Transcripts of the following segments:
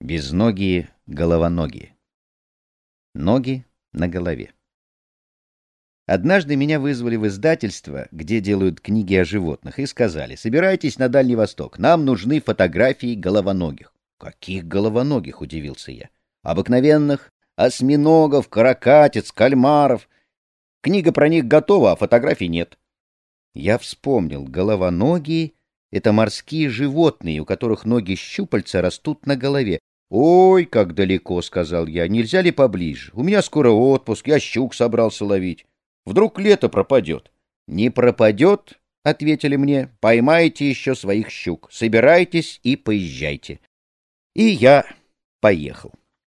Безногие, головоногие. Ноги на голове. Однажды меня вызвали в издательство, где делают книги о животных, и сказали: собирайтесь на Дальний Восток, нам нужны фотографии головоногих. Каких головоногих, удивился я. Обыкновенных, осьминогов, каракатиц, кальмаров. Книга про них готова, а фотографий нет. Я вспомнил, головоногие — это морские животные, у которых ноги-щупальца растут на голове. «Ой, как далеко», — сказал я, — «нельзя ли поближе? У меня скоро отпуск, я щук собрался ловить. Вдруг лето пропадет». «Не пропадет», — ответили мне, — «поймайте еще своих щук, собирайтесь и поезжайте». И я поехал.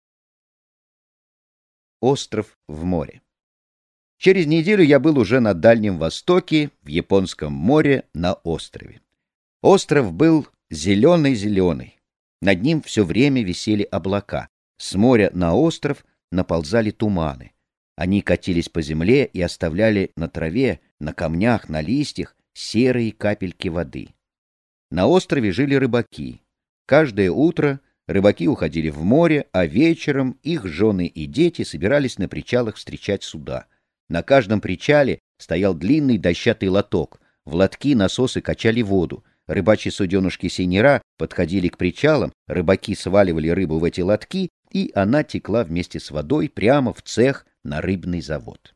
Остров в море. Через неделю я был уже на Дальнем Востоке, в Японском море, на острове. Остров был зеленый-зеленый. Над ним все время висели облака. С моря на остров наползали туманы. Они катились по земле и оставляли на траве, на камнях, на листьях серые капельки воды. На острове жили рыбаки. Каждое утро рыбаки уходили в море, а вечером их жены и дети собирались на причалах встречать суда. На каждом причале стоял длинный дощатый лоток. В лотки насосы качали воду. Рыбачьи суденушки Синера подходили к причалам, рыбаки сваливали рыбу в эти лотки, и она текла вместе с водой прямо в цех на рыбный завод.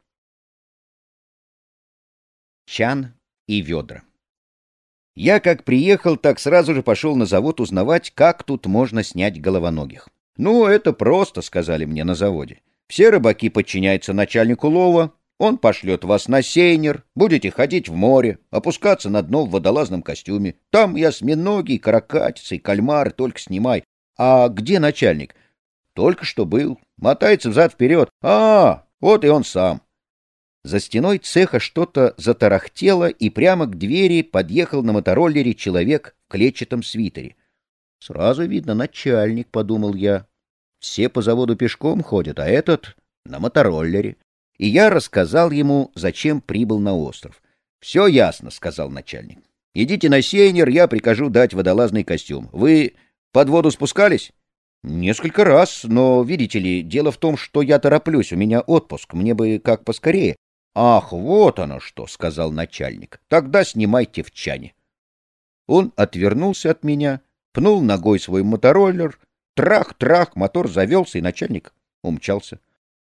Чан и ведра. Я как приехал, так сразу же пошел на завод узнавать, как тут можно снять головоногих. «Ну, это просто», — сказали мне на заводе. «Все рыбаки подчиняются начальнику лова. Он пошлет вас на сейнер, будете ходить в море, опускаться на дно в водолазном костюме. Там и осьминоги, и каракатицы, и кальмары, только снимай. А где начальник? Только что был. Мотается взад-вперед. Вот и он сам». За стеной цеха что-то затарахтело, и прямо к двери подъехал на мотороллере человек в клетчатом свитере. «Сразу видно, начальник», — подумал я. «Все по заводу пешком ходят, а этот на мотороллере». И я рассказал ему, зачем прибыл на остров. «Все ясно», — сказал начальник. «Идите на сейнер, я прикажу дать водолазный костюм. Вы под воду спускались?» «Несколько раз, но, видите ли, дело в том, что я тороплюсь, у меня отпуск, мне бы как поскорее». «Ах, вот оно что», — сказал начальник. «Тогда снимайте в чане». Он отвернулся от меня, пнул ногой свой мотороллер, трах-трах, мотор завелся, и начальник умчался.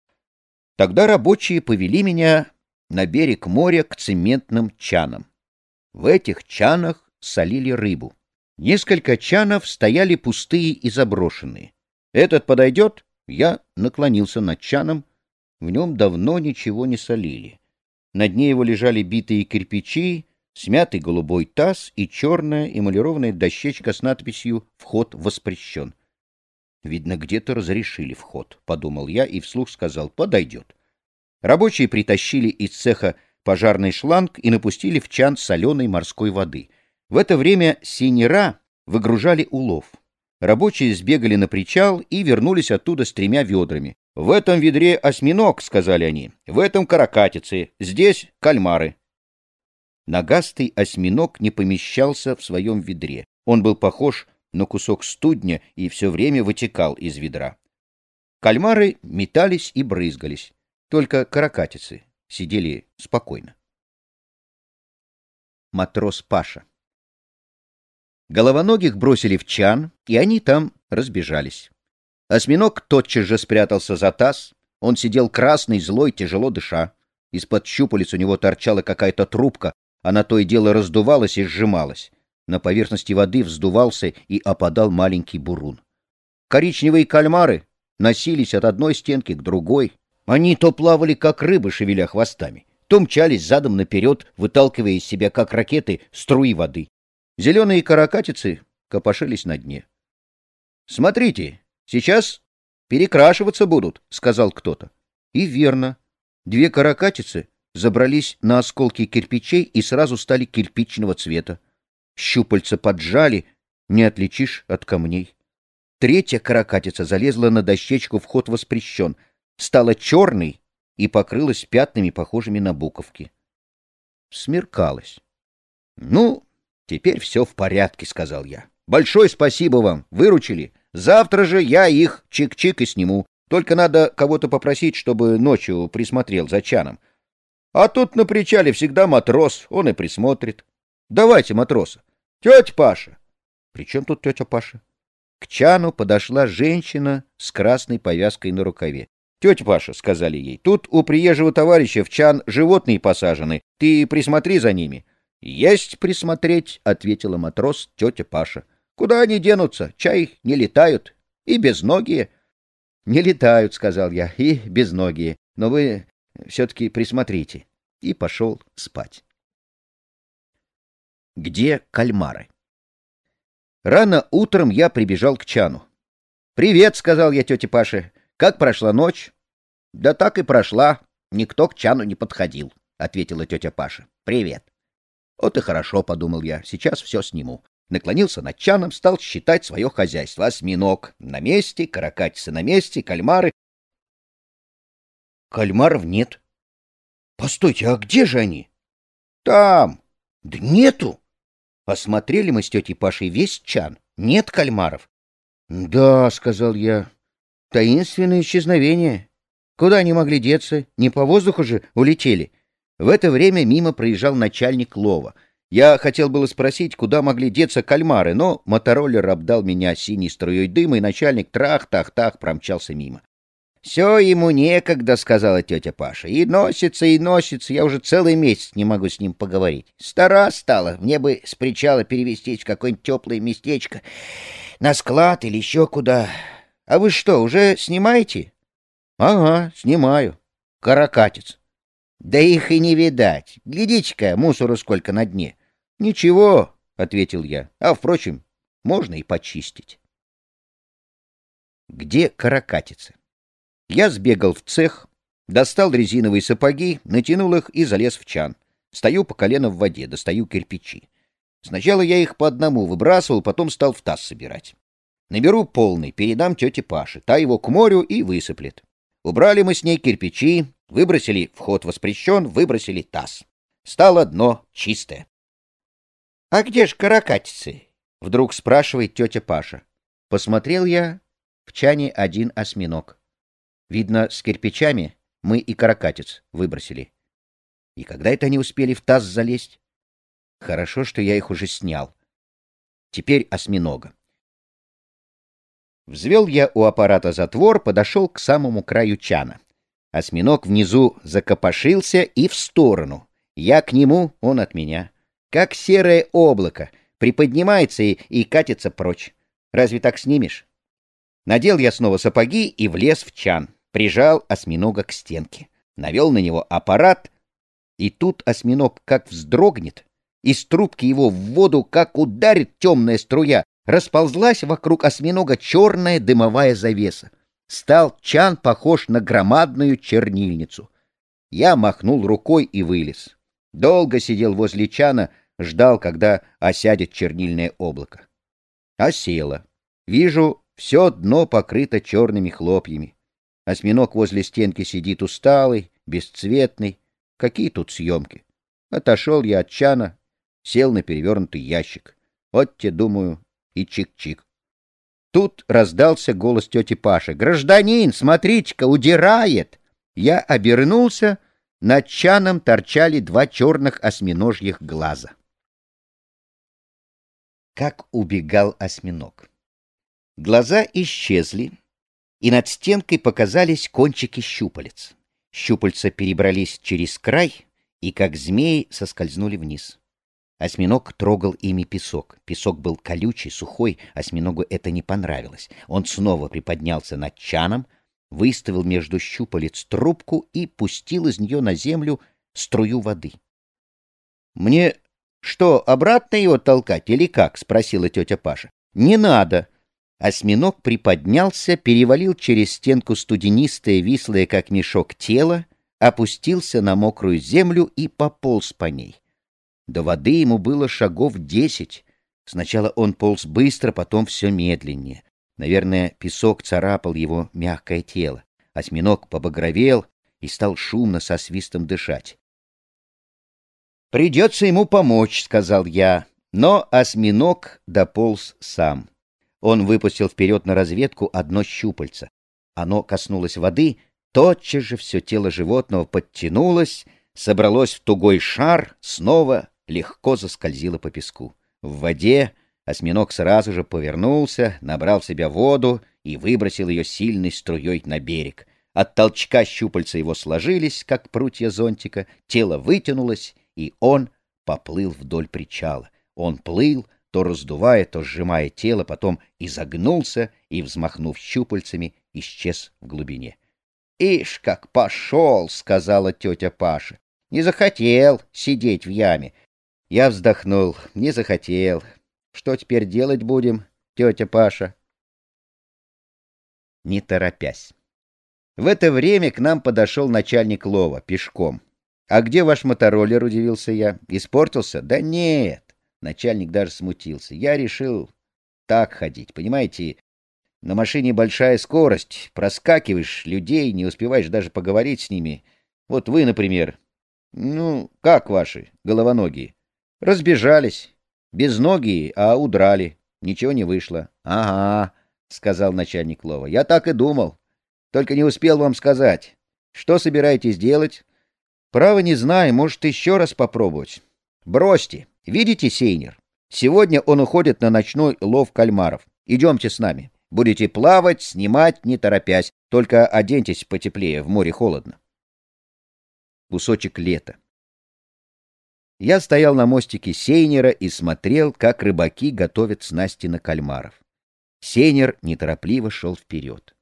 Тогда рабочие повели меня на берег моря к цементным чанам. В этих чанах солили рыбу. Несколько чанов стояли пустые и заброшенные. «Этот подойдет?» Я наклонился над чаном. В нем давно ничего не солили. На дне его лежали битые кирпичи, смятый голубой таз и черная эмалированная дощечка с надписью «Вход воспрещен». «Видно, где-то разрешили вход», — подумал я и вслух сказал: «Подойдет». Рабочие притащили из цеха пожарный шланг и напустили в чан соленой морской воды. В это время Синера выгружали улов. Рабочие сбегали на причал и вернулись оттуда с 3 ведрами. «В этом ведре осьминог», — сказали они, — «в этом каракатицы, здесь кальмары». Ногастый осьминог не помещался в своем ведре. Он был похож на кусок студня и все время вытекал из ведра. Кальмары метались и брызгались, только каракатицы сидели спокойно. Матрос Паша. Головоногих бросили в чан, и они там разбежались. Осьминог тотчас же спрятался за таз. Он сидел красный, злой, тяжело дыша. Из-под щупалец у него торчала какая-то трубка, она то и дело раздувалась и сжималась. На поверхности воды вздувался и опадал маленький бурун. Коричневые кальмары носились от одной стенки к другой. Они то плавали, как рыбы, шевеля хвостами, то мчались задом наперед, выталкивая из себя, как ракеты, струи воды. Зеленые каракатицы копошились на дне. «Смотрите, сейчас перекрашиваться будут», — сказал кто-то. И верно. 2 каракатицы забрались на осколки кирпичей и сразу стали кирпичного цвета. Щупальца поджали, не отличишь от камней. 3-я каракатица залезла на дощечку «Вход воспрещен», стала черной и покрылась пятнами, похожими на буковки. Смеркалось. «Ну, теперь все в порядке», — сказал я. «Большое спасибо вам, выручили. Завтра же я их чик-чик и сниму. Только надо кого-то попросить, чтобы ночью присмотрел за чаном. А тут на причале всегда матрос, он и присмотрит. Давайте матроса. Тетя Паша. При чем тут тетя Паша? К чану подошла женщина с красной повязкой на рукаве. «Тетя Паша», — сказали ей, — «тут у приезжего товарища в чан животные посажены. Ты присмотри за ними». «Есть присмотреть», — ответила матрос тетя Паша. «Куда они денутся? Чай не летают. И безногие». «Не летают», — сказал я, — «и безногие. Но вы все-таки присмотрите». И пошел спать. Где кальмары? Рано утром я прибежал к чану. «Привет», — сказал я тете Паше. «Как прошла ночь?» «Да так и прошла. Никто к чану не подходил», — ответила тетя Паша. «Привет». «Вот и хорошо», — подумал я, — «сейчас все сниму». Наклонился над чаном, стал считать свое хозяйство. Осьминог на месте, каракатицы на месте, кальмары. Кальмаров нет. Постойте, а где же они? Там. Да нету. Осмотрели мы с тетей Пашей весь чан. Нет кальмаров. Да, сказал я, таинственное исчезновение. Куда они могли деться? Не по воздуху же улетели. В это время мимо проезжал начальник лова. Я хотел было спросить, куда могли деться кальмары, но мотороллер обдал меня синей струей дыма, и начальник трах-тах-тах промчался мимо. — Все ему некогда, — сказала тетя Паша. — И носится, я уже целый месяц не могу с ним поговорить. Стара стала, мне бы с причала перевестись в какое-нибудь теплое местечко, на склад или еще куда. А вы что, уже снимаете? — Ага, снимаю. Каракатиц. — Да их и не видать. Глядите-ка, мусору сколько на дне. — Ничего, — ответил я, — а, впрочем, можно и почистить. Где каракатицы? Я сбегал в цех, достал резиновые сапоги, натянул их и залез в чан. Стою по колено в воде, достаю кирпичи. Сначала я их по одному выбрасывал, потом стал в таз собирать. Наберу полный, передам тете Паше, та его к морю и высыплет. Убрали мы с ней кирпичи, выбросили, вход воспрещен, выбросили таз. Стало дно чистое. — А где ж каракатицы? — вдруг спрашивает тетя Паша. Посмотрел я, в чане один осьминог. Видно, с кирпичами мы и каракатиц выбросили. И когда это они успели в таз залезть? Хорошо, что я их уже снял. Теперь осьминога. Взвел я у аппарата затвор, подошел к самому краю чана. Осьминог внизу закопошился и в сторону. Я к нему, он от меня. Как серое облако, приподнимается и катится прочь. Разве так снимешь? Надел я снова сапоги и влез в чан. Прижал осьминога к стенке. Навел на него аппарат, и тут осьминог как вздрогнет, из трубки его в воду как ударит темная струя. Расползлась вокруг осьминога черная дымовая завеса. Стал чан похож на громадную чернильницу. Я махнул рукой и вылез. Долго сидел возле чана, ждал, когда осядет чернильное облако. Осело. Вижу, все дно покрыто черными хлопьями. Осьминог возле стенки сидит усталый, бесцветный. Какие тут съемки? Отошел я от чана, сел на перевернутый ящик. Вот те, думаю, и чик-чик. Тут раздался голос тети Паши. «Гражданин, смотрите-ка, удирает!» Я обернулся, над чаном торчали два черных осьминожьих глаза. Как убегал осьминог. Глаза исчезли, и над стенкой показались кончики щупалец. Щупальца перебрались через край и, как змеи, соскользнули вниз. Осьминог трогал ими песок. Песок был колючий, сухой, осьминогу это не понравилось. Он снова приподнялся над чаном, выставил между щупалец трубку и пустил из нее на землю струю воды. — Мне что, обратно его толкать или как? — спросила тетя Паша. — Не надо. Осьминог приподнялся, перевалил через стенку студенистое, вислое, как мешок, тело, опустился на мокрую землю и пополз по ней. До воды ему было шагов 10. Сначала он полз быстро, потом все медленнее. Наверное, песок царапал его мягкое тело. Осьминог побагровел и стал шумно со свистом дышать. «Придется ему помочь», — сказал я, но осьминог дополз сам. Он выпустил вперед на разведку одно щупальце. Оно коснулось воды, тотчас же все тело животного подтянулось, собралось в тугой шар, снова легко заскользило по песку. В воде осьминог сразу же повернулся, набрал в себя воду и выбросил ее сильной струей на берег. От толчка щупальца его сложились, как прутья зонтика, тело вытянулось, и он поплыл вдоль причала. Он плыл, то раздувая, то сжимая тело, потом изогнулся и, взмахнув щупальцами, исчез в глубине. — Ишь, как пошел! — сказала тетя Паша. — Не захотел сидеть в яме. Я вздохнул. Не захотел. Что теперь делать будем, тетя Паша? Не торопясь. В это время к нам подошел начальник лова пешком. — А где ваш мотороллер? — удивился я. — Испортился? — Да нет. Начальник даже смутился. Я решил так ходить. Понимаете, на машине большая скорость. Проскакиваешь людей, не успеваешь даже поговорить с ними. Вот вы, например. Ну, как ваши головоногие? Разбежались. Безногие, а удрали. Ничего не вышло. — Ага, — сказал начальник лова. — Я так и думал. Только не успел вам сказать. Что собираетесь делать? — Право не знаю. Может, еще раз попробовать. — Бросьте. Видите сейнер? Сегодня он уходит на ночной лов кальмаров. Идемте с нами. Будете плавать, снимать, не торопясь. Только оденьтесь потеплее, в море холодно. Кусочек лета. Я стоял на мостике сейнера и смотрел, как рыбаки готовят снасти на кальмаров. Сейнер неторопливо шел вперед.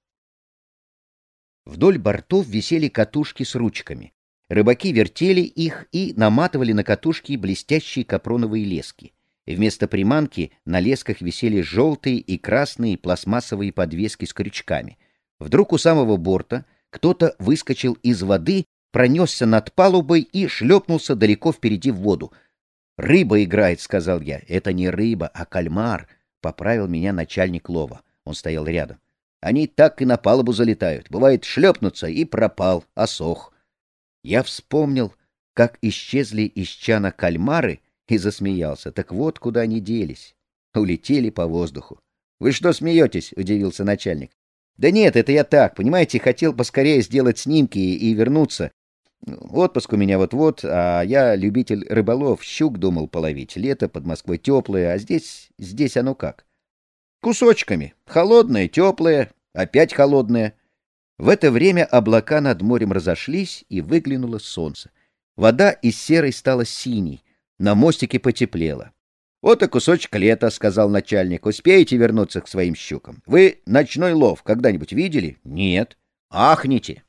Вдоль бортов висели катушки с ручками. Рыбаки вертели их и наматывали на катушки блестящие капроновые лески. Вместо приманки на лесках висели желтые и красные пластмассовые подвески с крючками. Вдруг у самого борта кто-то выскочил из воды, пронесся над палубой и шлепнулся далеко впереди в воду. «Рыба играет», — сказал я. «Это не рыба, а кальмар», — поправил меня начальник лова. Он стоял рядом. «Они так и на палубу залетают. Бывает, шлепнутся и пропал, осох». Я вспомнил, как исчезли из чана кальмары, и засмеялся. Так вот, куда они делись. Улетели по воздуху. — Вы что смеетесь? — удивился начальник. — Да нет, это я так, понимаете, хотел поскорее сделать снимки и вернуться. Отпуск у меня вот-вот, а я любитель рыболов, щук думал половить. Лето под Москвой теплое, а здесь оно как? Кусочками. Холодное, теплое, опять холодное. В это время облака над морем разошлись, и выглянуло солнце. Вода из серой стала синей, на мостике потеплело. — Вот и кусочек лета, — сказал начальник. — Успеете вернуться к своим щукам? Вы ночной лов когда-нибудь видели? — Нет. — Ахните.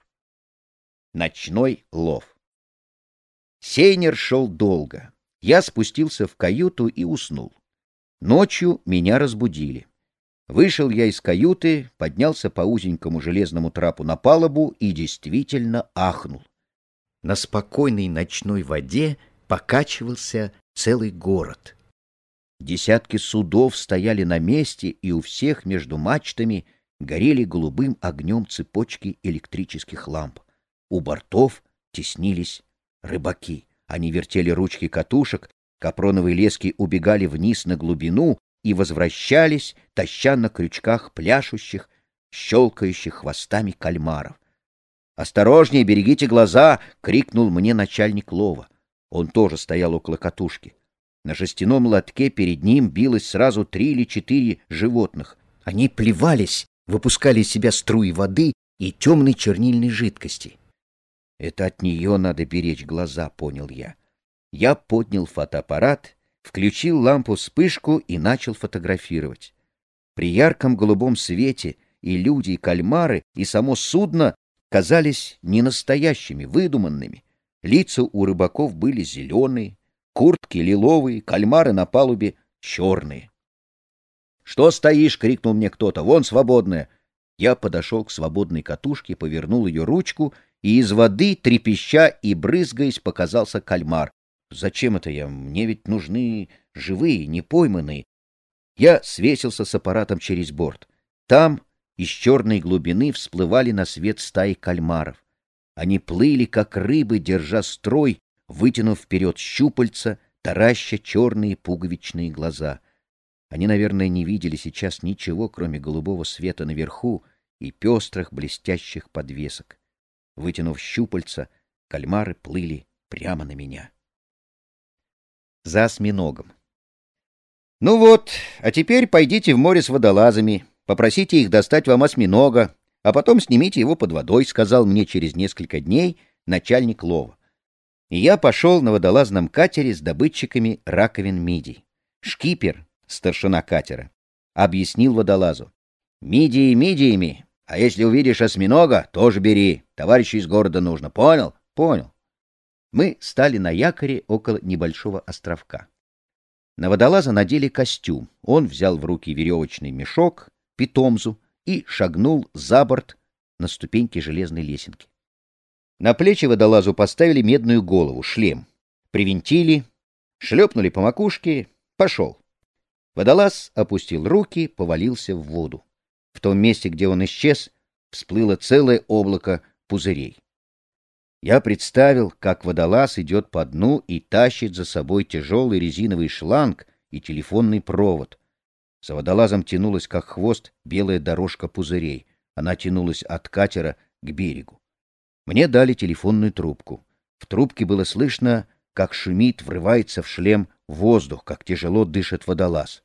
Ночной лов. Сейнер шел долго. Я спустился в каюту и уснул. Ночью меня разбудили. Вышел я из каюты, поднялся по узенькому железному трапу на палубу и действительно ахнул. На спокойной ночной воде покачивался целый город. Десятки судов стояли на месте, и у всех между мачтами горели голубым огнем цепочки электрических ламп. У бортов теснились рыбаки. Они вертели ручки катушек, капроновые лески убегали вниз на глубину и возвращались, таща на крючках пляшущих, щелкающих хвостами кальмаров. «Осторожнее, берегите глаза!» — крикнул мне начальник лова. Он тоже стоял около катушки. На жестяном лотке перед ним билось сразу 3 или 4 животных. Они плевались, выпускали из себя струи воды и темной чернильной жидкости. «Это от нее надо беречь глаза», — понял я. Я поднял фотоаппарат, включил лампу-вспышку и начал фотографировать. При ярком голубом свете и люди, и кальмары, и само судно казались ненастоящими, выдуманными. Лица у рыбаков были зеленые, куртки лиловые, кальмары на палубе черные. — Что стоишь? — крикнул мне кто-то. — Вон свободная. Я подошел к свободной катушке, повернул ее ручку, и из воды, трепеща и брызгаясь, показался кальмар. Зачем это я? Мне ведь нужны живые, не пойманные. Я свесился с аппаратом через борт. Там из черной глубины всплывали на свет стаи кальмаров. Они плыли, как рыбы, держа строй, вытянув вперед щупальца, тараща черные пуговичные глаза. Они, наверное, не видели сейчас ничего, кроме голубого света наверху и пестрых блестящих подвесок. Вытянув щупальца, кальмары плыли прямо на меня. За осьминогом. «Ну вот, а теперь пойдите в море с водолазами, попросите их достать вам осьминога, а потом снимите его под водой», — сказал мне через несколько дней начальник лова. И я пошел на водолазном катере с добытчиками раковин мидий. Шкипер, старшина катера, объяснил водолазу: «Мидии мидиями, а если увидишь осьминога, тоже бери. Товарищу из города нужно. Понял?» «Понял». Мы стали на якоре около небольшого островка. На водолаза надели костюм. Он взял в руки веревочный мешок, питомзу, и шагнул за борт на ступеньки железной лесенки. На плечи водолазу поставили медную голову, шлем. Привинтили, шлепнули по макушке, пошел. Водолаз опустил руки, повалился в воду. В том месте, где он исчез, всплыло целое облако пузырей. Я представил, как водолаз идет по дну и тащит за собой тяжелый резиновый шланг и телефонный провод. За водолазом тянулась, как хвост, белая дорожка пузырей. Она тянулась от катера к берегу. Мне дали телефонную трубку. В трубке было слышно, как шумит, врывается в шлем воздух, как тяжело дышит водолаз.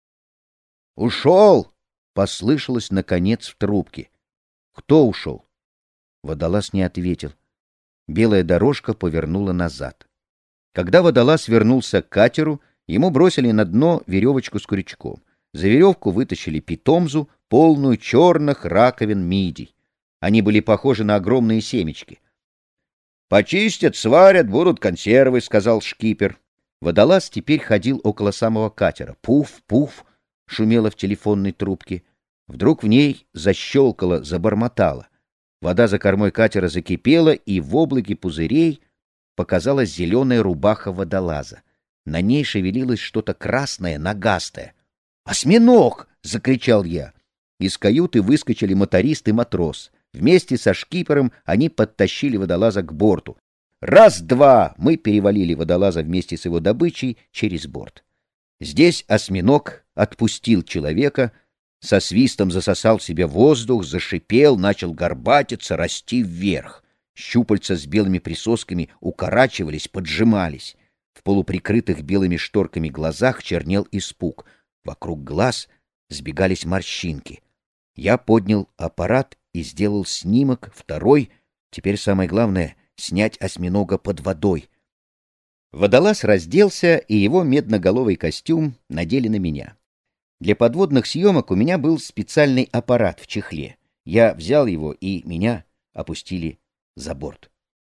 «Ушел!» — послышалось, наконец, в трубке. «Кто ушел?» Водолаз не ответил. Белая дорожка повернула назад. Когда водолаз вернулся к катеру, ему бросили на дно веревочку с крючком. За веревку вытащили питомзу, полную черных раковин мидий. Они были похожи на огромные семечки. «Почистят, сварят, будут консервы», — сказал шкипер. Водолаз теперь ходил около самого катера. «Пуф, пуф!» — шумело в телефонной трубке. Вдруг в ней защелкало, забормотало. Вода за кормой катера закипела, и в облаке пузырей показалась зеленая рубаха водолаза. На ней шевелилось что-то красное, ногастое. «Осьминог!» — закричал я. Из каюты выскочили моторист и матрос. Вместе со шкипером они подтащили водолаза к борту. Раз-два мы перевалили водолаза вместе с его добычей через борт. Здесь осьминог отпустил человека, со свистом засосал в себе воздух, зашипел, начал горбатиться, расти вверх. Щупальца с белыми присосками укорачивались, поджимались. В полуприкрытых белыми шторками глазах чернел испуг. Вокруг глаз сбегались морщинки. Я поднял аппарат и сделал снимок, второй. Теперь самое главное — снять осьминога под водой. Водолаз разделся, и его медноголовый костюм надели на меня. Для подводных съемок у меня был специальный аппарат в чехле. Я взял его, и меня опустили за борт.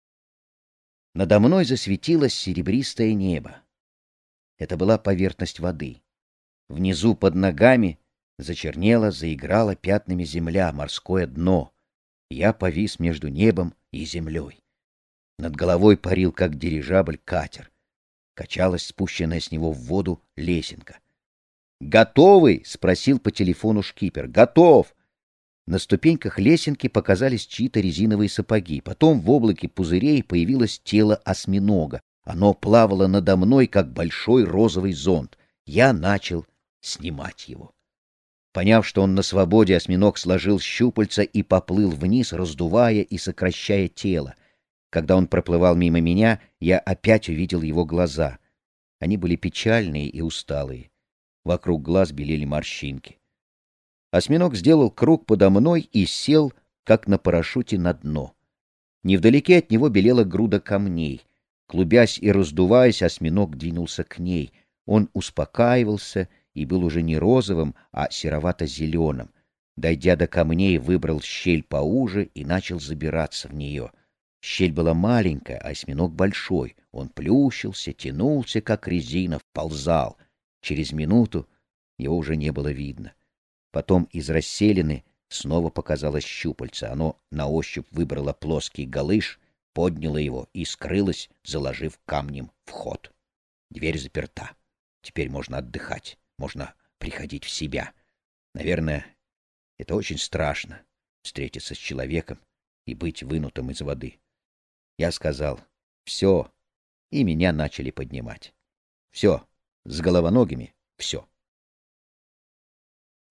Надо мной засветилось серебристое небо. Это была поверхность воды. Внизу под ногами зачернела, заиграла пятнами земля, морское дно. Я повис между небом и землей. Над головой парил, как дирижабль, катер. Качалась спущенная с него в воду лесенка. «Готовы?» — спросил по телефону шкипер. «Готов!» На ступеньках лесенки показались чьи-то резиновые сапоги. Потом в облаке пузырей появилось тело осьминога. Оно плавало надо мной, как большой розовый зонт. Я начал снимать его. Поняв, что он на свободе, осьминог сложил щупальца и поплыл вниз, раздувая и сокращая тело. Когда он проплывал мимо меня, я опять увидел его глаза. Они были печальные и усталые. Вокруг глаз белели морщинки. Осьминог сделал круг подо мной и сел, как на парашюте, на дно. Невдалеке от него белела груда камней. Клубясь и раздуваясь, осьминог двинулся к ней. Он успокаивался и был уже не розовым, а серовато-зеленым. Дойдя до камней, выбрал щель поуже и начал забираться в нее. Щель была маленькая, а осьминог большой. Он плющился, тянулся, как резина, вползал. Через минуту его уже не было видно. Потом из расселины снова показалось щупальце. Оно на ощупь выбрало плоский галыш, подняло его и скрылось, заложив камнем вход. Дверь заперта. Теперь можно отдыхать, можно приходить в себя. Наверное, это очень страшно — встретиться с человеком и быть вынутым из воды. Я сказал «все», и меня начали поднимать. Все, с головоногими все.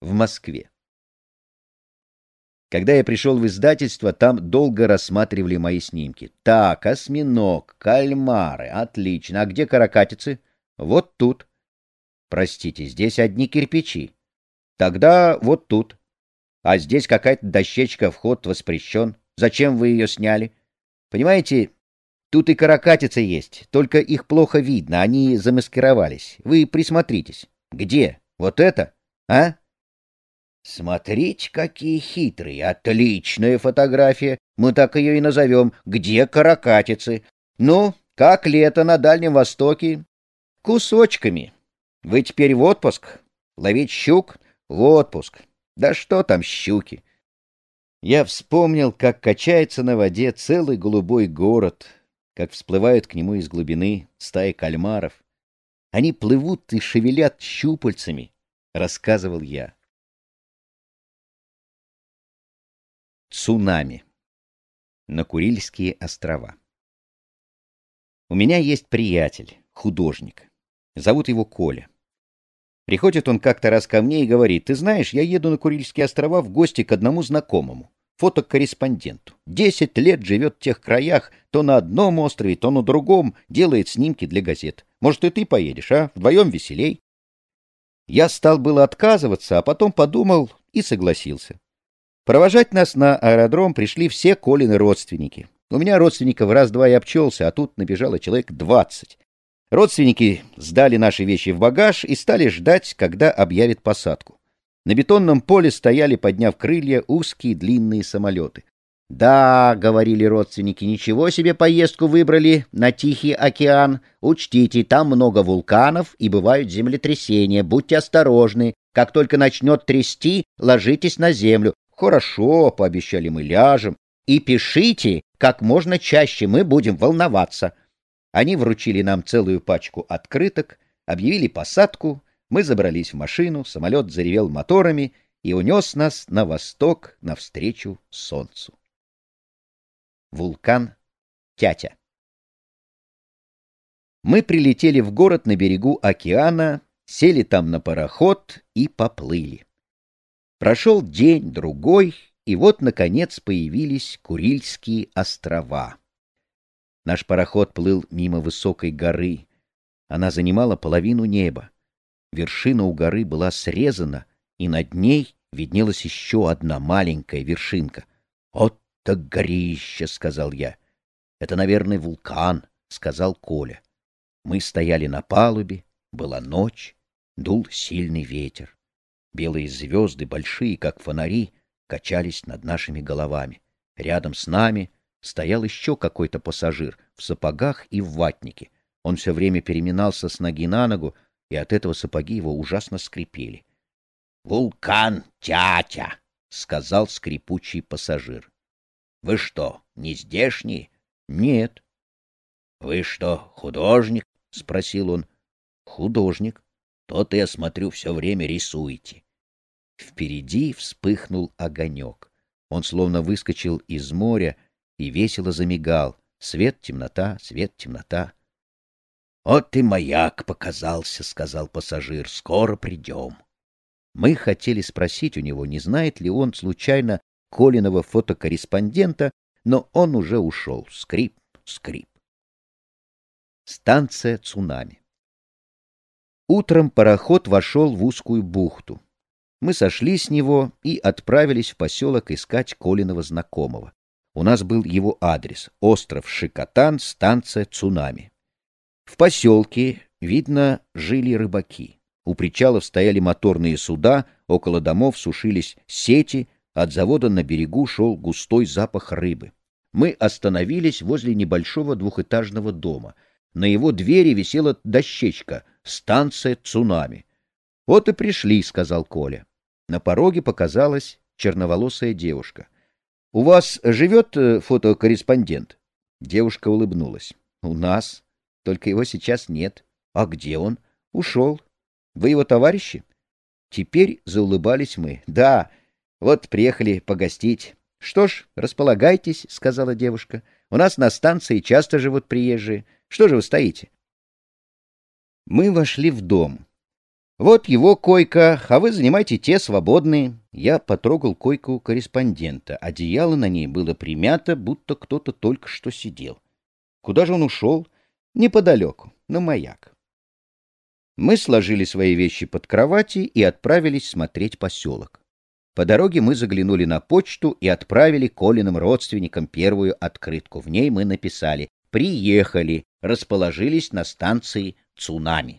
в Москве. Когда я пришел в издательство, там долго рассматривали мои снимки. Так, осьминог, кальмары, отлично. А где каракатицы? Вот тут. Простите, здесь одни кирпичи. Тогда вот тут. А здесь какая-то дощечка, вход воспрещен. Зачем вы ее сняли? Понимаете, тут и каракатицы есть, только их плохо видно, они замаскировались. Вы присмотритесь. Где? Вот это? А? Смотрите, какие хитрые. Отличная фотография. Мы так ее и назовем. Где каракатицы? Ну, как лето на Дальнем Востоке? Кусочками. Вы теперь в отпуск? Ловить щук? В отпуск. Да что там щуки? Я вспомнил, как качается на воде целый голубой город, как всплывают к нему из глубины стаи кальмаров. Они плывут и шевелят щупальцами, рассказывал я. Цунами. На Курильские острова. У меня есть приятель, художник. Зовут его Коля. Приходит он как-то раз ко мне и говорит: «Ты знаешь, я еду на Курильские острова в гости к одному знакомому, фотокорреспонденту. 10 лет живет в тех краях, то на одном острове, то на другом, делает снимки для газет. Может, и ты поедешь, а? Вдвоем веселей». Я стал было отказываться, а потом подумал и согласился. Провожать нас на аэродром пришли все Колины родственники. У меня родственников раз-два и обчелся, а тут набежало человек 20. Родственники сдали наши вещи в багаж и стали ждать, когда объявят посадку. На бетонном поле стояли, подняв крылья, узкие длинные самолеты. «Да, — говорили родственники, — ничего себе поездку выбрали на Тихий океан. Учтите, там много вулканов и бывают землетрясения. Будьте осторожны. Как только начнет трясти, ложитесь на землю». «Хорошо, — пообещали мы, — ляжем. И пишите как можно чаще, мы будем волноваться». Они вручили нам целую пачку открыток, объявили посадку, мы забрались в машину, самолет заревел моторами и унес нас на восток навстречу солнцу. Вулкан Тятя. Мы прилетели в город на берегу океана, сели там на пароход и поплыли. Прошел день, другой, и вот, наконец, появились Курильские острова. Наш пароход плыл мимо высокой горы. Она занимала половину неба. Вершина у горы была срезана, и над ней виднелась еще одна маленькая вершинка. «Вот так горище!» — сказал я. «Это, наверное, вулкан», — сказал Коля. Мы стояли на палубе, была ночь, дул сильный ветер. Белые звезды, большие, как фонари, качались над нашими головами. Рядом с нами стоял еще какой-то пассажир в сапогах и в ватнике. Он все время переминался с ноги на ногу, и от этого сапоги его ужасно скрипели. «Вулкан Тятя!» — сказал скрипучий пассажир. «Вы что, не здешние?» «Нет». «Вы что, художник?» — спросил он. «Художник. То-то, я смотрю, все время рисуете». Впереди вспыхнул огонек. Он словно выскочил из моря и весело замигал. Свет, темнота, свет, темнота. «Вот и маяк показался», — сказал пассажир. «Скоро придем». Мы хотели спросить у него, не знает ли он случайно Колиного фотокорреспондента, но он уже ушел. Скрип, скрип. Станция Цунами. Утром пароход вошел в узкую бухту. Мы сошли с него и отправились в поселок искать Колиного знакомого. У нас был его адрес — остров Шикотан, станция Цунами. В поселке, видно, жили рыбаки. У причалов стояли моторные суда, около домов сушились сети, от завода на берегу шел густой запах рыбы. Мы остановились возле небольшого двухэтажного дома. На его двери висела дощечка «Станция Цунами». «Вот и пришли», — сказал Коля. На пороге показалась черноволосая девушка. «У вас живет фотокорреспондент?» Девушка улыбнулась. «У нас. Только его сейчас нет». «А где он?» «Ушел. Вы его товарищи?» Теперь заулыбались мы. «Да, вот приехали погостить». «Что ж, располагайтесь», — сказала девушка. «У нас на станции часто живут приезжие. Что же вы стоите?» Мы вошли в дом. Вот его койка, а вы занимайте те свободные. Я потрогал койку корреспондента. Одеяло на ней было примято, будто кто-то только что сидел. Куда же он ушел? Неподалеку, на маяк. Мы сложили свои вещи под кровати и отправились смотреть поселок. По дороге мы заглянули на почту и отправили Колиным родственникам первую открытку. В ней мы написали: «Приехали, расположились на станции Цунами».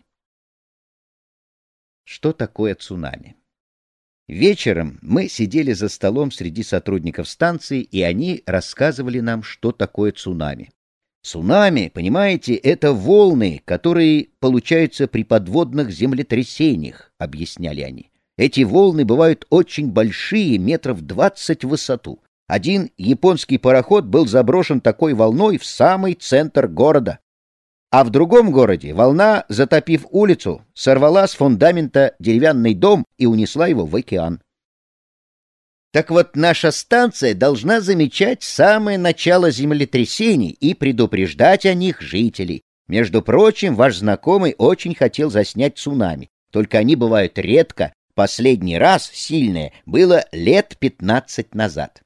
Что такое цунами? Вечером мы сидели за столом среди сотрудников станции, и они рассказывали нам, что такое цунами. Цунами, понимаете, это волны, которые получаются при подводных землетрясениях, объясняли они. Эти волны бывают очень большие, метров 20 в высоту. Один японский пароход был заброшен такой волной в самый центр города. А в другом городе волна, затопив улицу, сорвала с фундамента деревянный дом и унесла его в океан. Так вот, наша станция должна замечать самое начало землетрясений и предупреждать о них жителей. Между прочим, ваш знакомый очень хотел заснять цунами, только они бывают редко. Последний раз сильное было лет 15 назад.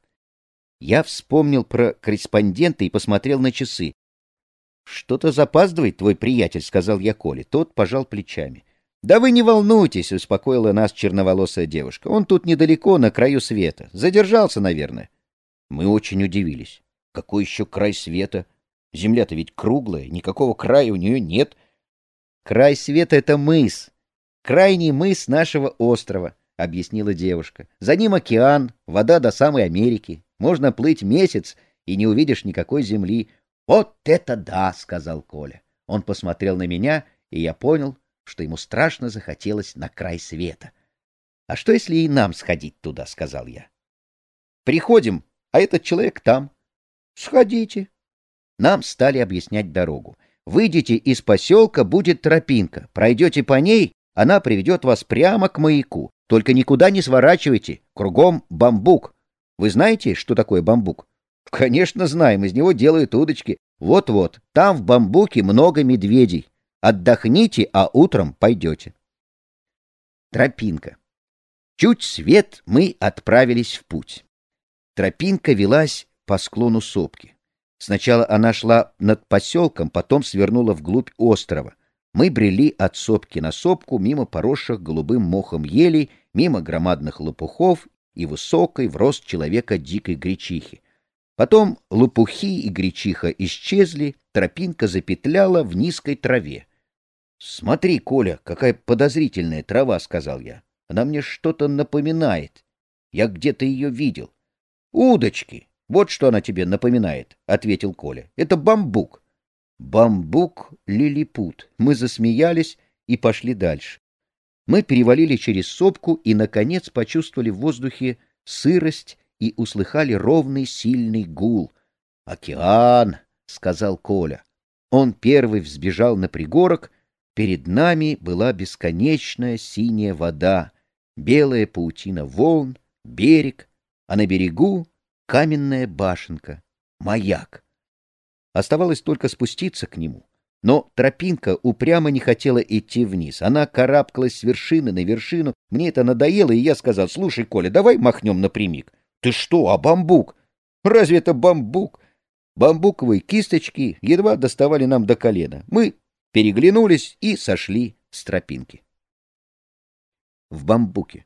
Я вспомнил про корреспондента и посмотрел на часы. «Что-то запаздывает твой приятель», — сказал я Коле. Тот пожал плечами. «Да вы не волнуйтесь», — успокоила нас черноволосая девушка. «Он тут недалеко, на краю света. Задержался, наверное». Мы очень удивились. Какой еще край света? Земля-то ведь круглая, никакого края у нее нет. «Край света — это мыс. Крайний мыс нашего острова», — объяснила девушка. «За ним океан, вода до самой Америки. Можно плыть месяц, и не увидишь никакой земли». «Вот это да!» — сказал Коля. Он посмотрел на меня, и я понял, что ему страшно захотелось на край света. «А что, если и нам сходить туда?» — сказал я. «Приходим, а этот человек там». «Сходите». Нам стали объяснять дорогу. Выйдете из поселка, будет тропинка. Пройдете по ней, она приведет вас прямо к маяку. Только никуда не сворачивайте, кругом бамбук. Вы знаете, что такое бамбук? Конечно, знаем, из него делают удочки. Вот-вот, там в бамбуке много медведей. Отдохните, а утром пойдете. Тропинка. Чуть свет, мы отправились в путь. Тропинка велась по склону сопки. Сначала она шла над поселком, потом свернула вглубь острова. Мы брели от сопки на сопку, мимо поросших голубым мохом елей, мимо громадных лопухов и высокой в рост человека дикой гречихи. Потом лопухи и гречиха исчезли, тропинка запетляла в низкой траве. — Смотри, Коля, какая подозрительная трава, — сказал я. — Она мне что-то напоминает. Я где-то ее видел. — Удочки. Вот что она тебе напоминает, — ответил Коля. — Это бамбук. Бамбук-лилипут. Мы засмеялись и пошли дальше. Мы перевалили через сопку и, наконец, почувствовали в воздухе сырость и услыхали ровный сильный гул. «Океан!» — сказал Коля. Он первый взбежал на пригорок. Перед нами была бесконечная синяя вода, белая паутина волн, берег, а на берегу каменная башенка, маяк. Оставалось только спуститься к нему. Но тропинка упрямо не хотела идти вниз. Она карабкалась с вершины на вершину. Мне это надоело, и я сказал: «Слушай, Коля, давай махнем напрямик». «Ты что, а бамбук?» «Разве это бамбук?» Бамбуковые кисточки едва доставали нам до колена. Мы переглянулись и сошли с тропинки. В бамбуке.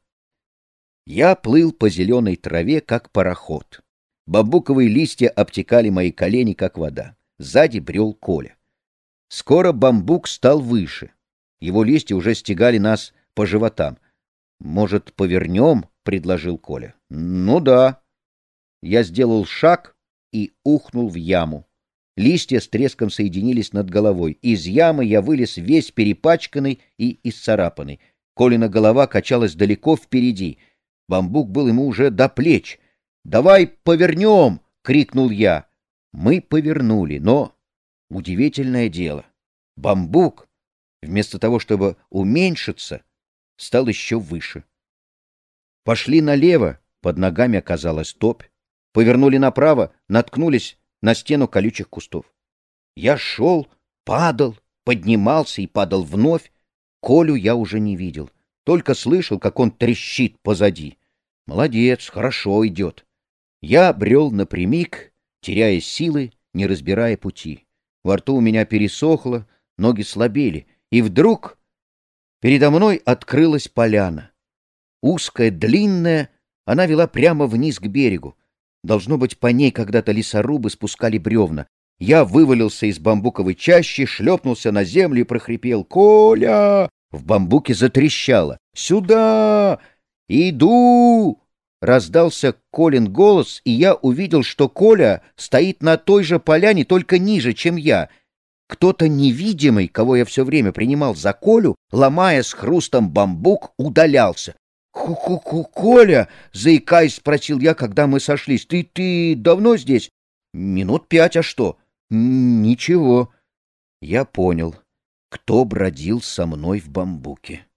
Я плыл по зеленой траве, как пароход. Бамбуковые листья обтекали мои колени, как вода. Сзади брел Коля. Скоро бамбук стал выше. Его листья уже стегали нас по животам. «Может, повернем?» — предложил Коля. «Ну да». Я сделал шаг и ухнул в яму. Листья с треском соединились над головой. Из ямы я вылез весь перепачканный и исцарапанный. Колина голова качалась далеко впереди. Бамбук был ему уже до плеч. «Давай повернем!» — крикнул я. Мы повернули, но... Удивительное дело. Бамбук, вместо того, чтобы уменьшиться, стал еще выше. Пошли налево, под ногами оказалась топь. Повернули направо, наткнулись на стену колючих кустов. Я шел, падал, поднимался и падал вновь. Колю я уже не видел. Только слышал, как он трещит позади. Молодец, хорошо идет. Я брел напрямик, теряя силы, не разбирая пути. Во рту у меня пересохло, ноги слабели, и вдруг передо мной открылась поляна. Узкая, длинная, она вела прямо вниз к берегу. Должно быть, по ней когда-то лесорубы спускали бревна. Я вывалился из бамбуковой чащи, шлепнулся на землю и прохрипел: «Коля!» В бамбуке затрещало. «Сюда! Иду!» Раздался Колин голос, и я увидел, что Коля стоит на той же поляне, только ниже, чем я. Кто-то невидимый, кого я все время принимал за Колю, ломая с хрустом бамбук, удалялся. «Коля!» — заикаясь, спросил я, когда мы сошлись. «Ты давно здесь?» «Минут 5, а что?» «Ничего». Я понял, кто бродил со мной в бамбуке.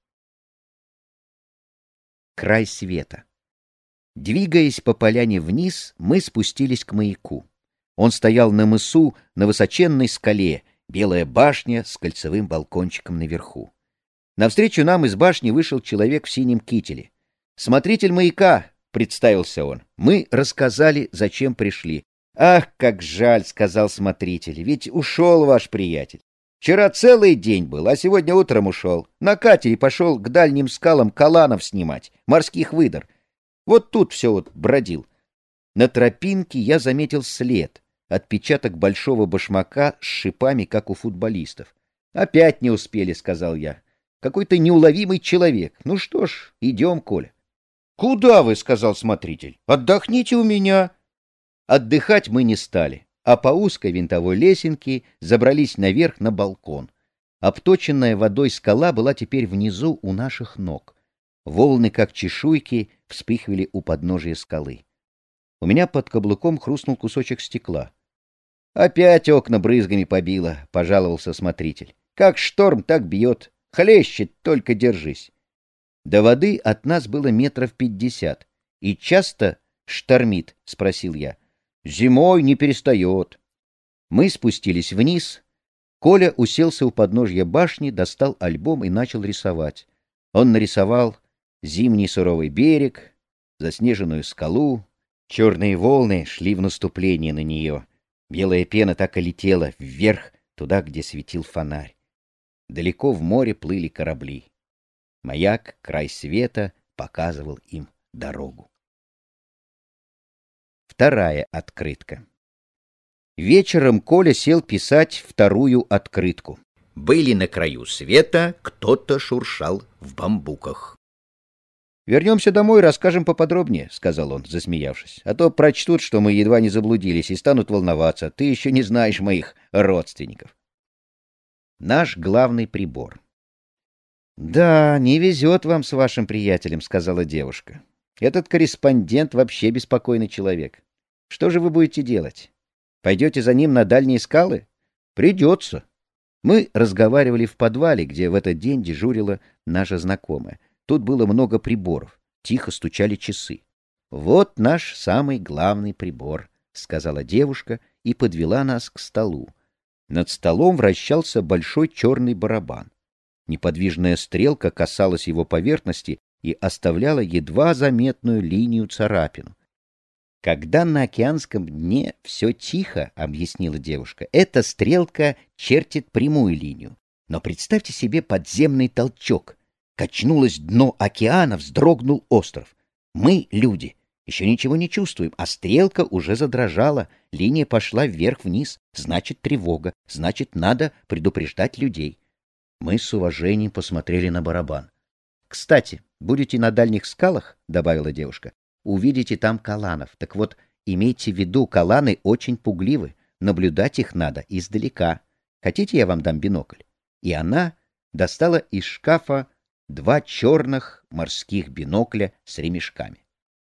Край света. Двигаясь по поляне вниз, мы спустились к маяку. Он стоял на мысу, на высоченной скале, белая башня с кольцевым балкончиком наверху. Навстречу нам из башни вышел человек в синем кителе. «Смотритель маяка», — представился он. Мы рассказали, зачем пришли. «Ах, как жаль», — сказал смотритель, — «ведь ушел ваш приятель. Вчера целый день был, а сегодня утром ушел. На катере пошел к дальним скалам каланов снимать, морских выдр. Вот тут все вот бродил». На тропинке я заметил след, отпечаток большого башмака с шипами, как у футболистов. «Опять не успели», — сказал я. «Какой-то неуловимый человек. Ну что ж, идем, Коля». «Куда вы?» — сказал смотритель. «Отдохните у меня». Отдыхать мы не стали, а по узкой винтовой лесенке забрались наверх на балкон. Обточенная водой скала была теперь внизу у наших ног. Волны, как чешуйки, вспыхивали у подножия скалы. У меня под каблуком хрустнул кусочек стекла. «Опять окна брызгами побило», — пожаловался смотритель. «Как шторм, так бьет. Хлещет, только держись». До воды от нас было метров 50. «И часто штормит?» — спросил я. «Зимой не перестает». Мы спустились вниз. Коля уселся у подножья башни, достал альбом и начал рисовать. Он нарисовал зимний суровый берег, заснеженную скалу. Черные волны шли в наступление на нее. Белая пена так и летела вверх, туда, где светил фонарь. Далеко в море плыли корабли. Маяк, край света, показывал им дорогу. Вторая открытка. Вечером Коля сел писать вторую открытку. Были на краю света, кто-то шуршал в бамбуках. «Вернемся домой, расскажем поподробнее», — сказал он, засмеявшись. «А то прочтут, что мы едва не заблудились, и станут волноваться. Ты еще не знаешь моих родственников». Наш главный прибор. «Да, не везет вам с вашим приятелем», — сказала девушка. «Этот корреспондент вообще беспокойный человек. Что же вы будете делать? Пойдете за ним на дальние скалы?» «Придется». Мы разговаривали в подвале, где в этот день дежурила наша знакомая. Тут было много приборов. Тихо стучали часы. «Вот наш самый главный прибор», — сказала девушка и подвела нас к столу. Над столом вращался большой черный барабан. Неподвижная стрелка касалась его поверхности и оставляла едва заметную линию-царапину. «Когда на океанском дне все тихо, — объяснила девушка, — эта стрелка чертит прямую линию. Но представьте себе подземный толчок. Качнулось дно океана, вздрогнул остров. Мы, люди, еще ничего не чувствуем, а стрелка уже задрожала, линия пошла вверх-вниз. Значит, тревога, значит, надо предупреждать людей». Мы с уважением посмотрели на барабан. «Кстати, будете на дальних скалах, — добавила девушка, — увидите там каланов. Так вот, имейте в виду, каланы очень пугливы. Наблюдать их надо издалека. Хотите, я вам дам бинокль?» И она достала из шкафа 2 черных морских бинокля с ремешками.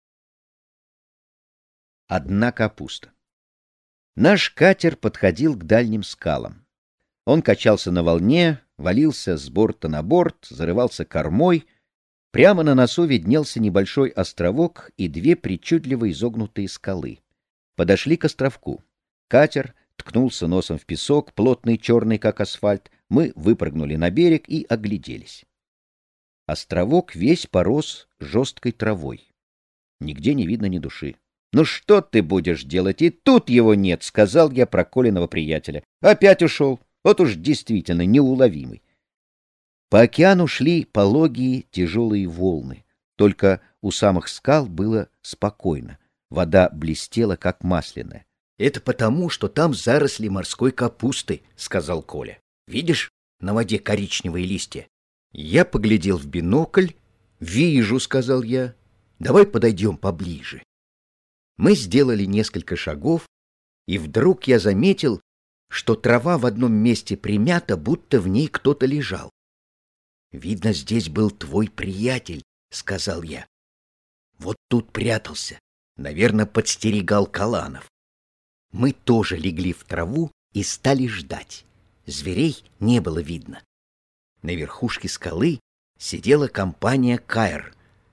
Одна капуста. Наш катер подходил к дальним скалам. Он качался на волне, валился с борта на борт, зарывался кормой. Прямо на носу виднелся небольшой островок и 2 причудливо изогнутые скалы. Подошли к островку. Катер ткнулся носом в песок, плотный черный, как асфальт. Мы выпрыгнули на берег и огляделись. Островок весь порос жесткой травой. Нигде не видно ни души. «Ну что ты будешь делать? И тут его нет», — сказал я про Колиного приятеля. «Опять ушел. Вот уж действительно неуловимый». По океану шли пологие тяжелые волны. Только у самых скал было спокойно. Вода блестела, как масляная. — Это потому, что там заросли морской капусты, — сказал Коля. — Видишь, на воде коричневые листья? Я поглядел в бинокль. — Вижу, — сказал я. — Давай подойдем поближе. Мы сделали несколько шагов, и вдруг я заметил, что трава в одном месте примята, будто в ней кто-то лежал. — Видно, здесь был твой приятель, — сказал я. Вот тут прятался. Наверное, подстерегал Каланов. Мы тоже легли в траву и стали ждать. Зверей не было видно. На верхушке скалы сидела компания каэр.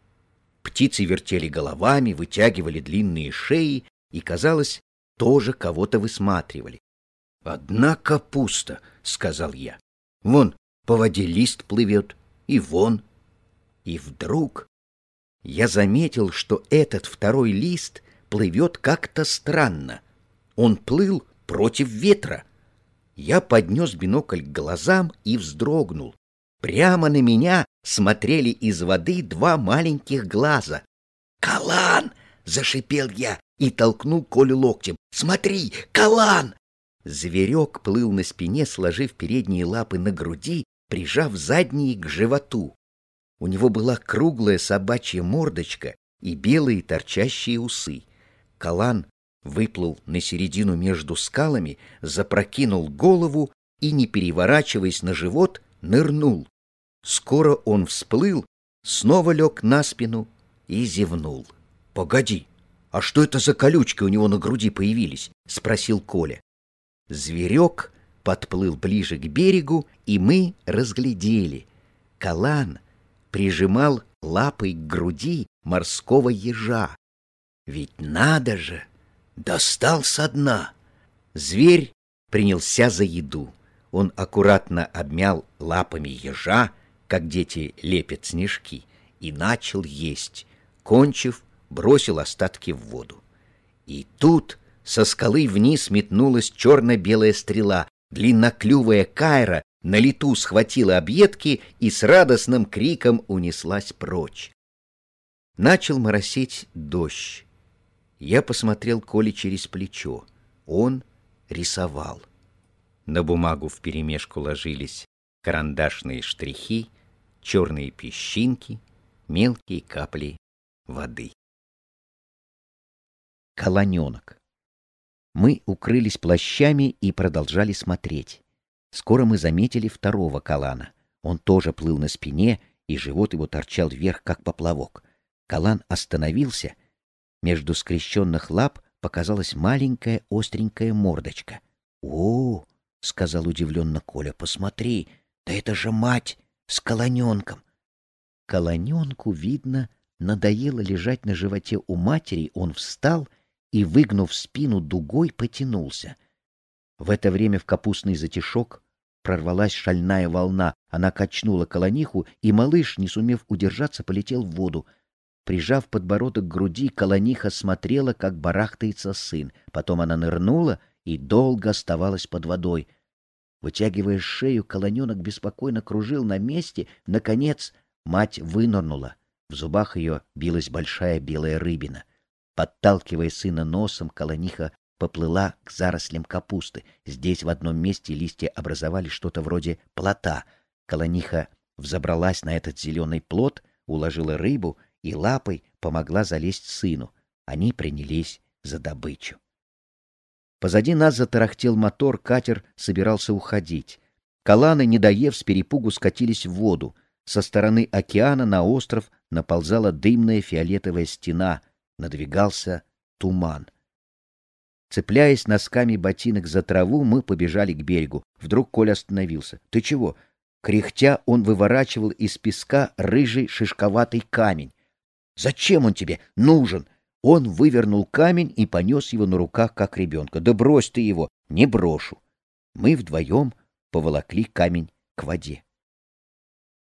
Птицы вертели головами, вытягивали длинные шеи и, казалось, тоже кого-то высматривали. — Одна капуста, — сказал я. — Вон по воде лист плывет, и вон. И вдруг я заметил, что этот второй лист плывет как-то странно. Он плыл против ветра. Я поднес бинокль к глазам и вздрогнул. Прямо на меня смотрели из воды два маленьких глаза. «Калан!» — зашипел я и толкнул Колю локтем. «Смотри, калан!» Зверек плыл на спине, сложив передние лапы на груди, прижав задние к животу. У него была круглая собачья мордочка и белые торчащие усы. Калан выплыл на середину между скалами, запрокинул голову и, не переворачиваясь на живот, нырнул. Скоро он всплыл, снова лег на спину и зевнул. — Погоди, а что это за колючки у него на груди появились? — спросил Коля. Зверек подплыл ближе к берегу, и мы разглядели. Калан прижимал лапой к груди морского ежа. Ведь надо же! Достал со дна! Зверь принялся за еду. Он аккуратно обмял лапами ежа, как дети лепят снежки, и начал есть. Кончив, бросил остатки в воду. И тут со скалы вниз метнулась черно-белая стрела. Длинноклювая кайра на лету схватила объедки и с радостным криком унеслась прочь. Начал моросить дождь. Я посмотрел Коле через плечо. Он рисовал. На бумагу вперемешку ложились карандашные штрихи, черные песчинки, мелкие капли воды. Каланенок. Мы укрылись плащами и продолжали смотреть. Скоро мы заметили второго калана. Он тоже плыл на спине, и живот его торчал вверх, как поплавок. Калан остановился. Между скрещенных лап показалась маленькая остренькая мордочка. — О, — сказал удивленно Коля, — посмотри, да это же мать с каланенком. Каланенку, видно, надоело лежать на животе у матери, он встал и, выгнув спину дугой, потянулся. В это время в капустный затишок прорвалась шальная волна. Она качнула каланиху, и малыш, не сумев удержаться, полетел в воду. Прижав подбородок к груди, каланиха смотрела, как барахтается сын. Потом она нырнула и долго оставалась под водой. Вытягивая шею, каланенок беспокойно кружил на месте. Наконец мать вынырнула. В зубах ее билась большая белая рыбина. Подталкивая сына носом, каланиха поплыла к зарослям капусты. Здесь в одном месте листья образовали что-то вроде плота. Каланиха взобралась на этот зеленый плот, уложила рыбу и лапой помогла залезть сыну. Они принялись за добычу. Позади нас затарахтел мотор, катер собирался уходить. Каланы, не доев, с перепугу скатились в воду. Со стороны океана на остров наползала дымная фиолетовая стена. Надвигался туман. Цепляясь носками ботинок за траву, мы побежали к берегу. Вдруг Коля остановился. — Ты чего? Кряхтя, он выворачивал из песка рыжий шишковатый камень. — Зачем он тебе нужен? Он вывернул камень и понес его на руках, как ребенка. — Да брось ты его! — Не брошу. Мы вдвоем поволокли камень к воде.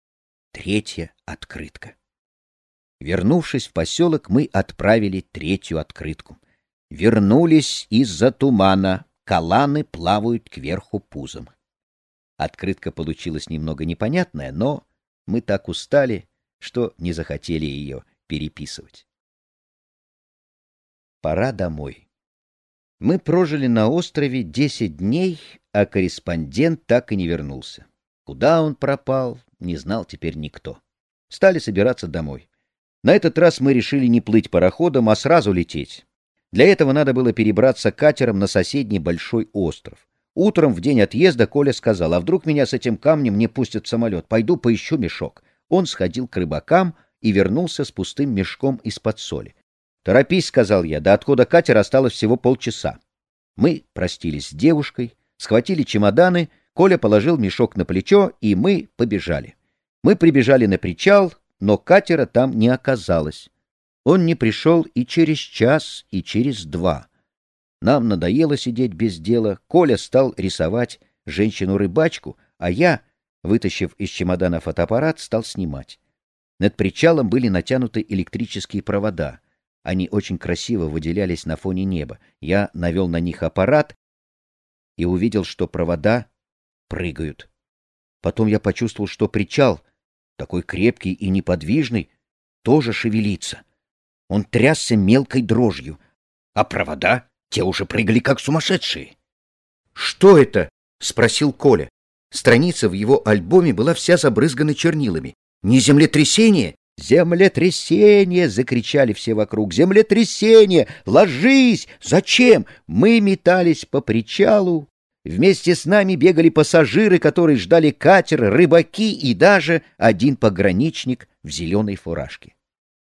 третья открытка. Вернувшись в поселок, мы отправили третью открытку. Вернулись из-за тумана, каланы плавают кверху пузом. Открытка получилась немного непонятная, но мы так устали, что не захотели ее переписывать. Пора домой. Мы прожили на острове 10 дней, а корреспондент так и не вернулся. Куда он пропал, не знал теперь никто. Стали собираться домой. На этот раз мы решили не плыть пароходом, а сразу лететь. Для этого надо было перебраться катером на соседний большой остров. Утром в день отъезда Коля сказал: а вдруг меня с этим камнем не пустят в самолет? Пойду поищу мешок. Он сходил к рыбакам и вернулся с пустым мешком из-под соли. «Торопись», — сказал я, — до отхода катера осталось всего полчаса. Мы простились с девушкой, схватили чемоданы, Коля положил мешок на плечо, и мы побежали. Мы прибежали на причал, но катера там не оказалось. Он не пришел и через час, и через 2. Нам надоело сидеть без дела. Коля стал рисовать женщину-рыбачку, а я, вытащив из чемодана фотоаппарат, стал снимать. Над причалом были натянуты электрические провода. Они очень красиво выделялись на фоне неба. Я навел на них аппарат и увидел, что провода прыгают. Потом я почувствовал, что причал, такой крепкий и неподвижный, тоже шевелится. Он трясся мелкой дрожью, а провода, те уже прыгали как сумасшедшие. — Что это? — спросил Коля. Страница в его альбоме была вся забрызгана чернилами. — Не землетрясение? — «Землетрясение!» — закричали все вокруг. «Землетрясение! Ложись! Зачем?» Мы метались по причалу. Вместе с нами бегали пассажиры, которые ждали катер, рыбаки и даже один пограничник в зеленой фуражке.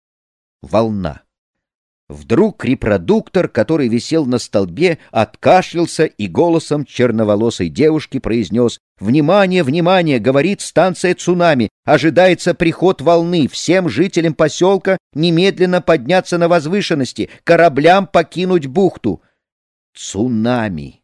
Волна. Вдруг репродуктор, который висел на столбе, откашлялся и голосом черноволосой девушки произнес: «Внимание, внимание! Говорит станция «Цунами». Ожидается приход волны. Всем жителям поселка немедленно подняться на возвышенности, кораблям покинуть бухту». Цунами.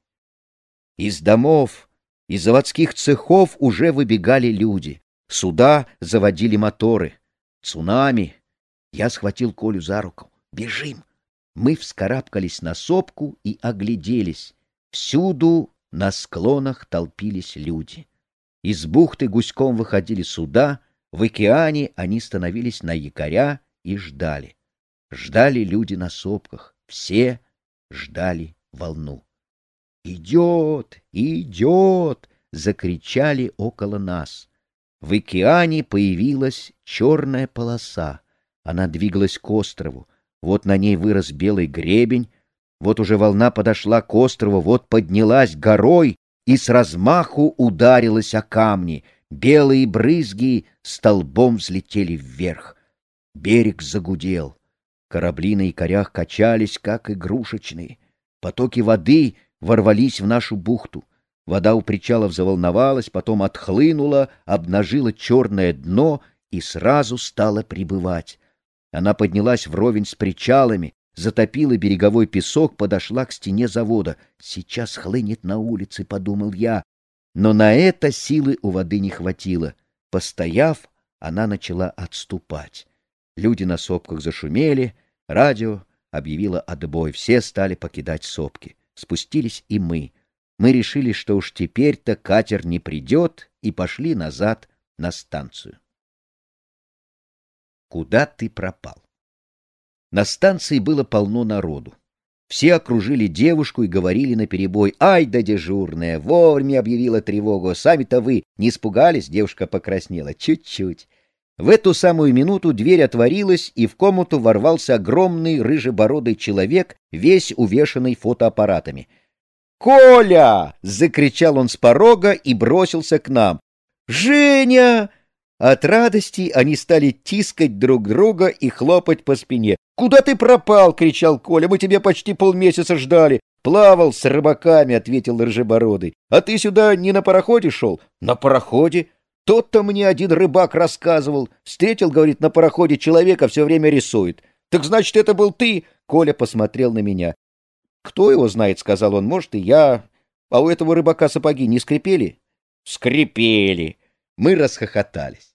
Из домов, из заводских цехов уже выбегали люди. Суда заводили моторы. Цунами. Я схватил Колю за руку. «Бежим!» Мы вскарабкались на сопку и огляделись. Всюду на склонах толпились люди. Из бухты гуськом выходили суда, в океане они становились на якоря и ждали. Ждали люди на сопках, все ждали волну. «Идет! Идет!» — закричали около нас. В океане появилась черная полоса. Она двигалась к острову. Вот на ней вырос белый гребень, вот уже волна подошла к острову, вот поднялась горой и с размаху ударилась о камни. Белые брызги столбом взлетели вверх. Берег загудел. Корабли на якорях качались, как игрушечные. Потоки воды ворвались в нашу бухту. Вода у причалов заволновалась, потом отхлынула, обнажила черное дно и сразу стала прибывать. Она поднялась вровень с причалами, затопила береговой песок, подошла к стене завода. «Сейчас хлынет на улице», — подумал я. Но на это силы у воды не хватило. Постояв, она начала отступать. Люди на сопках зашумели, радио объявило отбой, все стали покидать сопки. Спустились и мы. Мы решили, что уж теперь-то катер не придет, и пошли назад на станцию. Куда ты пропал? На станции было полно народу. Все окружили девушку и говорили наперебой: «Ай да дежурная! Вовремя объявила тревогу! Сами-то вы не испугались?» Девушка покраснела. Чуть-чуть. В эту самую минуту дверь отворилась, и в комнату ворвался огромный рыжебородый человек, весь увешанный фотоаппаратами. «Коля!» — закричал он с порога и бросился к нам. «Женя!» От радости они стали тискать друг друга и хлопать по спине. «Куда ты пропал?» — кричал Коля. «Мы тебя почти полмесяца ждали». «Плавал с рыбаками», — ответил рыжебородый. «А ты сюда не на пароходе шел?» «На пароходе. Тот-то мне один рыбак рассказывал. Встретил, говорит, на пароходе человека, все время рисует». «Так значит, это был ты?» Коля посмотрел на меня. «Кто его знает?» — сказал он. «Может, и я. А у этого рыбака сапоги не скрипели?» «Скрипели». Мы расхохотались.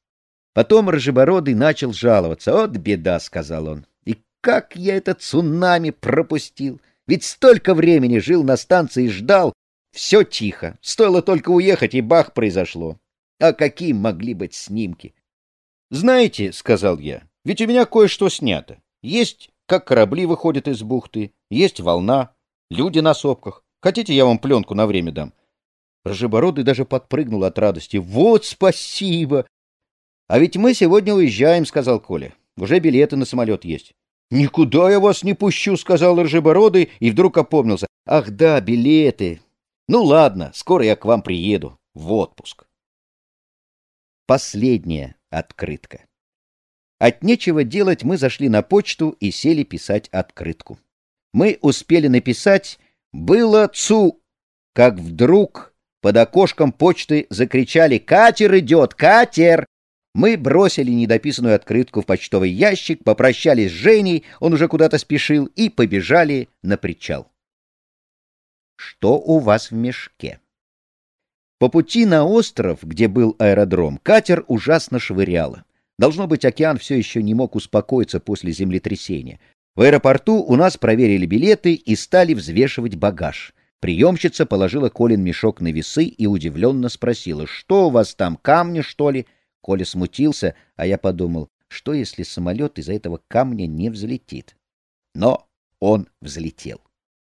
Потом Рыжебородый начал жаловаться. «Вот беда», — сказал он. «И как я этот цунами пропустил! Ведь столько времени жил на станции и ждал. Все тихо. Стоило только уехать, и бах, произошло. А какие могли быть снимки?» «Знаете», — сказал я, — «ведь у меня кое-что снято. Есть, как корабли выходят из бухты, есть волна, люди на сопках. Хотите, я вам пленку на время дам?» Рыжебородый даже подпрыгнул от радости. «Вот спасибо!» «А ведь мы сегодня уезжаем», — сказал Коля. «Уже билеты на самолет есть». «Никуда я вас не пущу», — сказал Рыжебородый и вдруг опомнился. «Ах да, билеты. Ну ладно, скоро я к вам приеду в отпуск». Последняя открытка. От нечего делать мы зашли на почту и сели писать открытку. Мы успели написать «Было цу», как вдруг под окошком почты закричали «Катер идет! Катер!». Мы бросили недописанную открытку в почтовый ящик, попрощались с Женей, он уже куда-то спешил, и побежали на причал. Что у вас в мешке? По пути на остров, где был аэродром, катер ужасно швыряло. Должно быть, океан все еще не мог успокоиться после землетрясения. В аэропорту у нас проверили билеты и стали взвешивать багаж. Приемщица положила Колин мешок на весы и удивленно спросила: «Что у вас там, камни, что ли?» Коля смутился, а я подумал, что если самолет из-за этого камня не взлетит. Но он взлетел.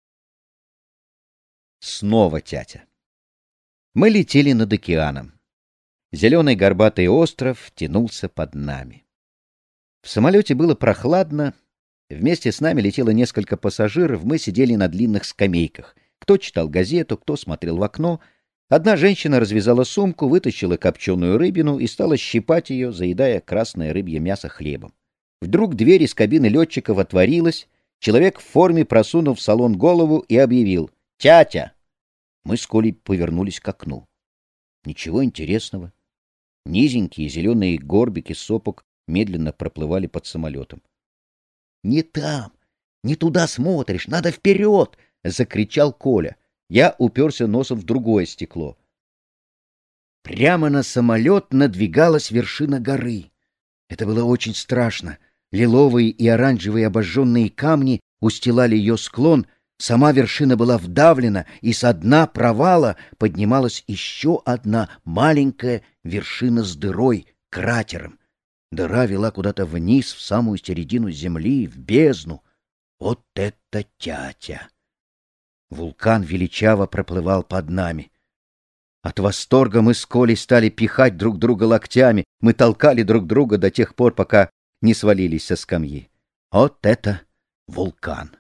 Снова тятя. Мы летели над океаном. Зеленый горбатый остров тянулся под нами. В самолете было прохладно. Вместе с нами летело несколько пассажиров, мы сидели на длинных скамейках. Кто читал газету, кто смотрел в окно. Одна женщина развязала сумку, вытащила копченую рыбину и стала щипать ее, заедая красное рыбье мясо хлебом. Вдруг дверь из кабины летчиков отворилась, человек в форме просунул в салон голову и объявил: «Тятя!». Мы с Колей повернулись к окну. Ничего интересного. Низенькие зеленые горбики сопок медленно проплывали под самолетом. «Не там! Не туда смотришь! Надо вперед!» — закричал Коля. Я уперся носом в другое стекло. Прямо на самолет надвигалась вершина горы. Это было очень страшно. Лиловые и оранжевые обожженные камни устилали ее склон, сама вершина была вдавлена, и со дна провала поднималась еще одна маленькая вершина с дырой, кратером. Дыра вела куда-то вниз, в самую середину земли, в бездну. Вот это тятя! Вулкан величаво проплывал под нами. От восторга мы с Колей стали пихать друг друга локтями, мы толкали друг друга до тех пор, пока не свалились со скамьи. Вот это вулкан!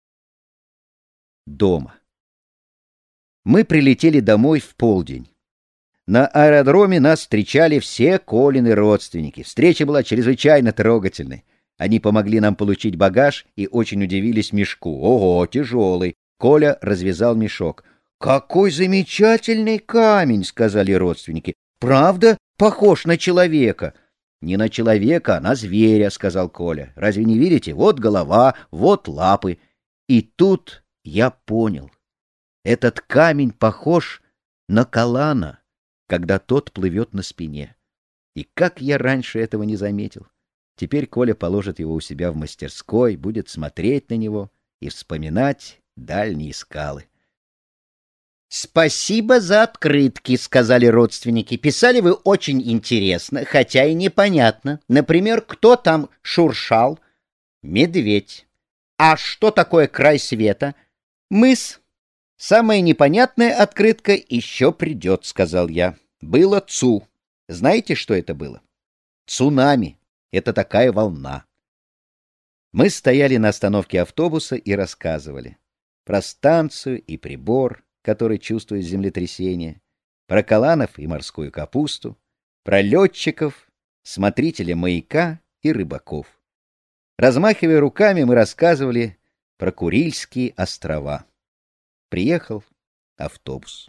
Дома. Мы прилетели домой в полдень. На аэродроме нас встречали все Колины родственники. Встреча была чрезвычайно трогательной. Они помогли нам получить багаж и очень удивились мешку. Ого, тяжелый! Коля развязал мешок. «Какой замечательный камень!» — сказали родственники. «Правда, похож на человека?» «Не на человека, а на зверя», — сказал Коля. «Разве не видите? Вот голова, вот лапы». И тут я понял. Этот камень похож на калана, когда тот плывет на спине. И как я раньше этого не заметил. Теперь Коля положит его у себя в мастерской, будет смотреть на него и вспоминать дальние скалы. «Спасибо за открытки», — сказали родственники. «Писали вы очень интересно, хотя и непонятно. Например, кто там шуршал?» «Медведь». «А что такое край света?» «Мыс». «Самая непонятная открытка еще придет», — сказал я. «Было ЦУ. Знаете, что это было?» «Цунами. Это такая волна». Мы стояли на остановке автобуса и рассказывали про станцию и прибор, который чувствует землетрясение, про каланов и морскую капусту, про летчиков, смотрителя маяка и рыбаков. Размахивая руками, мы рассказывали про Курильские острова. Приехал автобус.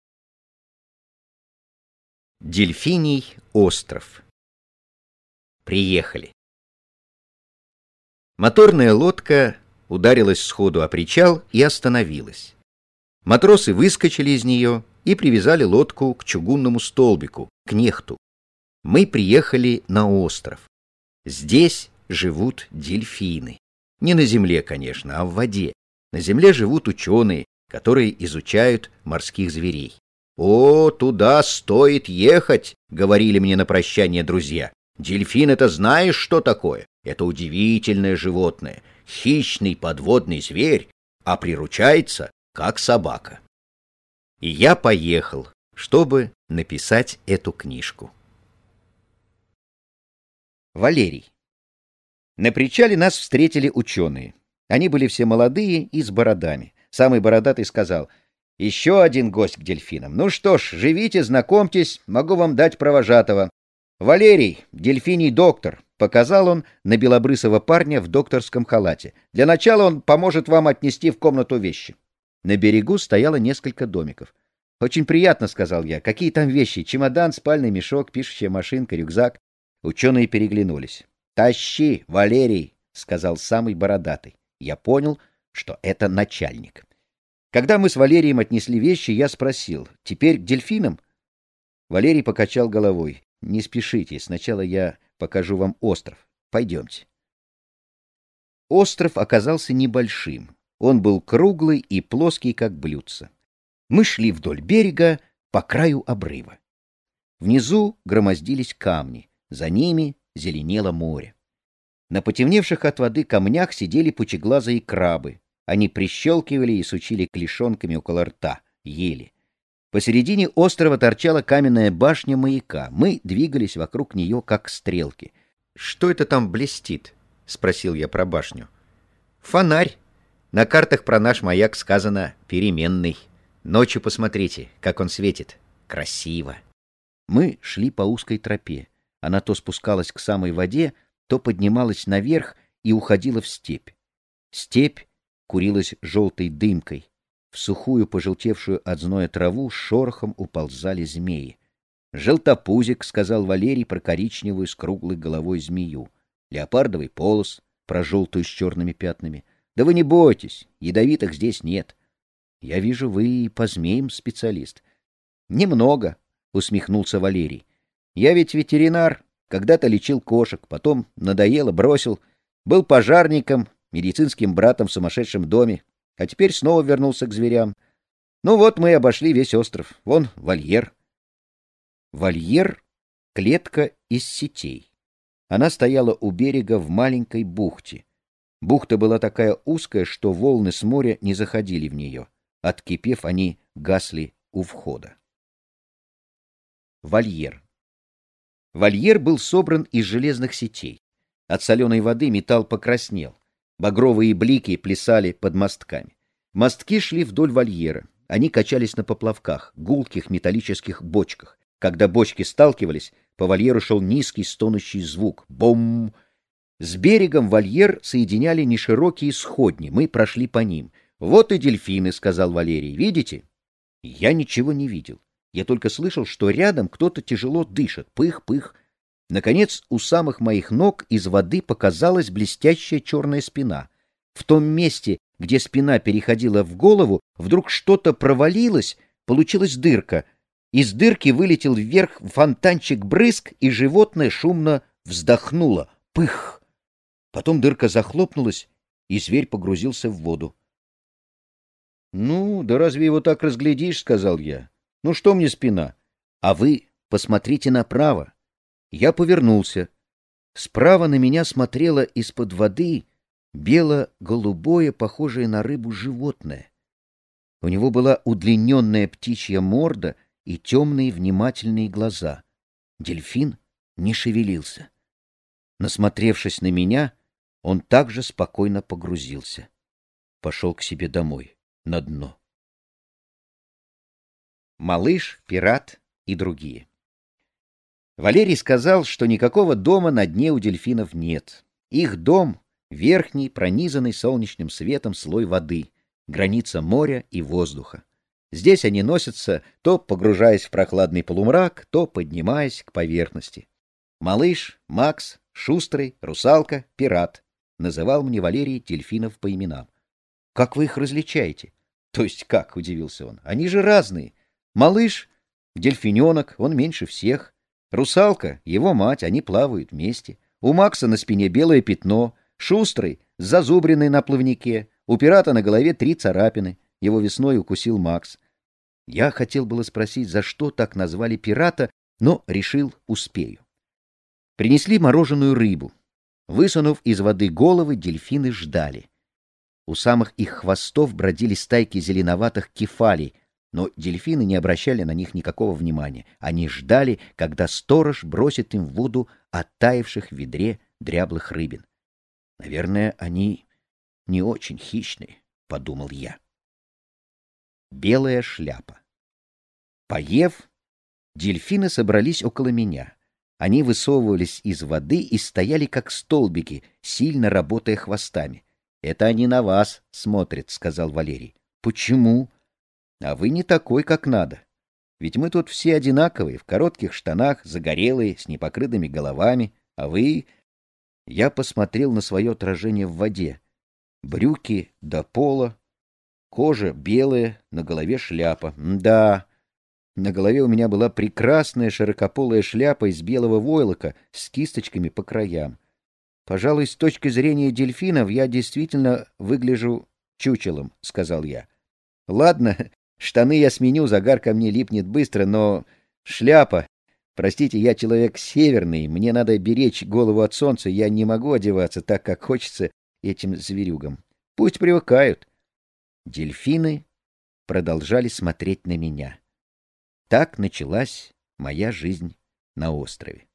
Дельфиний остров. Приехали. Моторная лодка ударилась сходу о причал и остановилась. Матросы выскочили из нее и привязали лодку к чугунному столбику, к нехту. Мы приехали на остров. Здесь живут дельфины. Не на земле, конечно, а в воде. На земле живут ученые, которые изучают морских зверей. «О, туда стоит ехать», — говорили мне на прощание друзья. «Дельфин — это знаешь, что такое? Это удивительное животное, хищный подводный зверь, а приручается, как собака». И я поехал, чтобы написать эту книжку. Валерий. На причале нас встретили ученые. Они были все молодые и с бородами. Самый бородатый сказал: «Еще один гость к дельфинам. Ну что ж, живите, знакомьтесь, могу вам дать провожатого. Валерий, дельфиний доктор», — показал он на белобрысого парня в докторском халате. «Для начала он поможет вам отнести в комнату вещи». На берегу стояло несколько домиков. «Очень приятно», — сказал я. «Какие там вещи? Чемодан, спальный мешок, пишущая машинка, рюкзак». Ученые переглянулись. «Тащи, Валерий», — сказал самый бородатый. Я понял, что это начальник. Когда мы с Валерием отнесли вещи, я спросил: «Теперь к дельфинам?» Валерий покачал головой. «Не спешите, сначала я покажу вам остров. Пойдемте». Остров оказался небольшим. Он был круглый и плоский, как блюдце. Мы шли вдоль берега по краю обрыва. Внизу громоздились камни, за ними зеленело море. На потемневших от воды камнях сидели пучеглазые крабы. Они прищелкивали и сучили клешонками около рта, ели. Посередине острова торчала каменная башня маяка. Мы двигались вокруг нее, как стрелки. «Что это там блестит?» — спросил я про башню. «Фонарь. На картах про наш маяк сказано «переменный». Ночью посмотрите, как он светит. Красиво». Мы шли по узкой тропе. Она то спускалась к самой воде, то поднималась наверх и уходила в степь. Степь курилась желтой дымкой. В сухую, пожелтевшую от зноя траву с шорохом уползали змеи. «Желтопузик», — сказал Валерий про коричневую с круглой головой змею. «Леопардовый полос», про желтую с черными пятнами. «Да вы не бойтесь, ядовитых здесь нет». «Я вижу, вы и по змеям специалист». «Немного», — усмехнулся Валерий. «Я ведь ветеринар, когда-то лечил кошек, потом надоело, бросил. Был пожарником, медицинским братом в сумасшедшем доме, а теперь снова вернулся к зверям. Ну вот мы обошли весь остров. Вон вольер». Вольер — клетка из сетей. Она стояла у берега в маленькой бухте. Бухта была такая узкая, что волны с моря не заходили в нее. Откипев, они гасли у входа. Вольер. Вольер был собран из железных сетей. От соленой воды металл покраснел. Багровые блики плясали под мостками. Мостки шли вдоль вольера. Они качались на поплавках, гулких металлических бочках. Когда бочки сталкивались, по вольеру шел низкий стонущий звук. Бом! С берегом вольер соединяли неширокие сходни. Мы прошли по ним. «Вот и дельфины», — сказал Валерий. «Видите?» Я ничего не видел. Я только слышал, что рядом кто-то тяжело дышит. Пых-пых. Наконец, у самых моих ног из воды показалась блестящая черная спина. В том месте, где спина переходила в голову, вдруг что-то провалилось, получилась дырка. Из дырки вылетел вверх фонтанчик брызг, и животное шумно вздохнуло. Пых! Потом дырка захлопнулась, и зверь погрузился в воду. «Ну, да разве его так разглядишь?» — сказал я. «Ну что мне спина? А вы посмотрите направо». Я повернулся. Справа на меня смотрело из-под воды бело-голубое, похожее на рыбу животное. У него была удлиненная птичья морда и темные внимательные глаза. Дельфин не шевелился. Насмотревшись на меня, он также спокойно погрузился. Пошел к себе домой, на дно. Малыш, пират и другие. Валерий сказал, что никакого дома на дне у дельфинов нет. Их дом — верхний, пронизанный солнечным светом слой воды, граница моря и воздуха. Здесь они носятся, то погружаясь в прохладный полумрак, то поднимаясь к поверхности. Малыш, Макс, Шустрый, Русалка, Пират. Называл мне Валерий дельфинов по именам. — Как вы их различаете? — То есть как? — удивился он. — Они же разные. Малыш — дельфиненок, он меньше всех. Русалка, его мать, они плавают вместе. У Макса на спине белое пятно, Шустрый с зазубриной на плавнике, у пирата на голове 3 царапины. Его весной укусил Макс. Я хотел было спросить, за что так назвали пирата, но решил, успею. Принесли мороженую рыбу. Высунув из воды головы, дельфины ждали. У самых их хвостов бродили стайки зеленоватых кефалей, но дельфины не обращали на них никакого внимания. Они ждали, когда сторож бросит им в воду оттаивших в ведре дряблых рыбин. Наверное, они не очень хищные, — подумал я. Белая шляпа. Поев, дельфины собрались около меня. Они высовывались из воды и стояли как столбики, сильно работая хвостами. — Это они на вас смотрят, — сказал Валерий. — Почему? — А вы не такой, как надо. Ведь мы тут все одинаковые, в коротких штанах, загорелые, с непокрытыми головами. А вы... Я посмотрел на свое отражение в воде. Брюки до пола, кожа белая, на голове шляпа. Да, на голове у меня была прекрасная широкополая шляпа из белого войлока с кисточками по краям. Пожалуй, с точки зрения дельфинов я действительно выгляжу чучелом, — сказал я. Ладно, штаны я сменю, загар ко мне липнет быстро, но шляпа... Простите, я человек северный, мне надо беречь голову от солнца, я не могу одеваться так, как хочется этим зверюгам. Пусть привыкают. Дельфины продолжали смотреть на меня. Так началась моя жизнь на острове.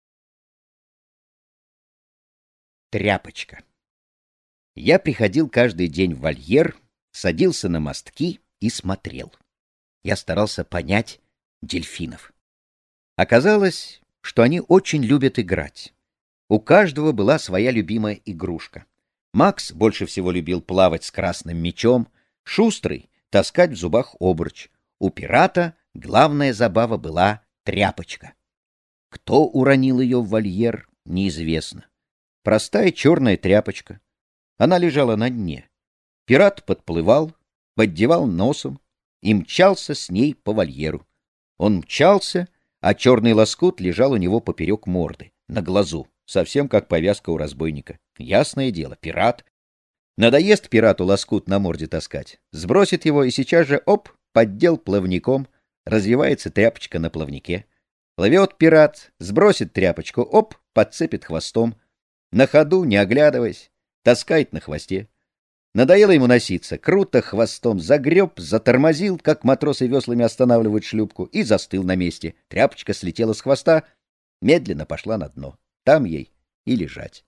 Тряпочка. Я приходил каждый день в вольер, садился на мостки и смотрел. Я старался понять дельфинов. Оказалось, что они очень любят играть. У каждого была своя любимая игрушка. Макс больше всего любил плавать с красным мячом, Шустрый — таскать в зубах обруч. У пирата главная забава была тряпочка. Кто уронил ее в вольер, неизвестно. Простая черная тряпочка. Она лежала на дне. Пират подплывал, поддевал носом и мчался с ней по вольеру. Он мчался, а черный лоскут лежал у него поперек морды, на глазу, совсем как повязка у разбойника. Ясное дело, пират. Надоест пирату лоскут на морде таскать, сбросит его и сейчас же, оп, поддел плавником, развивается тряпочка на плавнике. Плывет пират, сбросит тряпочку, оп, подцепит хвостом. На ходу, не оглядываясь, таскает на хвосте. Надоело ему носиться, круто хвостом загреб, затормозил, как матросы веслами останавливают шлюпку, и застыл на месте. Тряпочка слетела с хвоста, медленно пошла на дно. Там ей и лежать.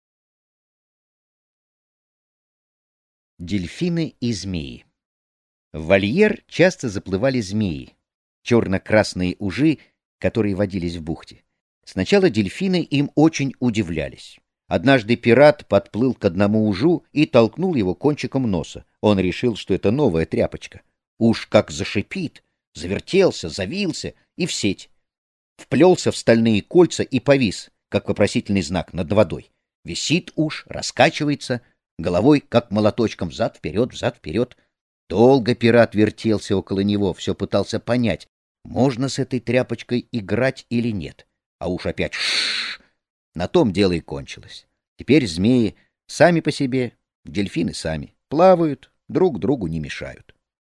Дельфины и змеи. В вольер часто заплывали змеи, черно-красные ужи, которые водились в бухте. Сначала дельфины им очень удивлялись. Однажды пират подплыл к одному ужу и толкнул его кончиком носа. Он решил, что это новая тряпочка. Уж как зашипит, завертелся, завился и в сеть. Вплелся в стальные кольца и повис, как вопросительный знак над водой. Висит уж, раскачивается, головой, как молоточком, взад-вперед, взад-вперед. Долго пират вертелся около него, все пытался понять, можно с этой тряпочкой играть или нет. А уж опять ш-ш-ш. На том дело и кончилось. Теперь змеи сами по себе, дельфины сами, плавают, друг другу не мешают.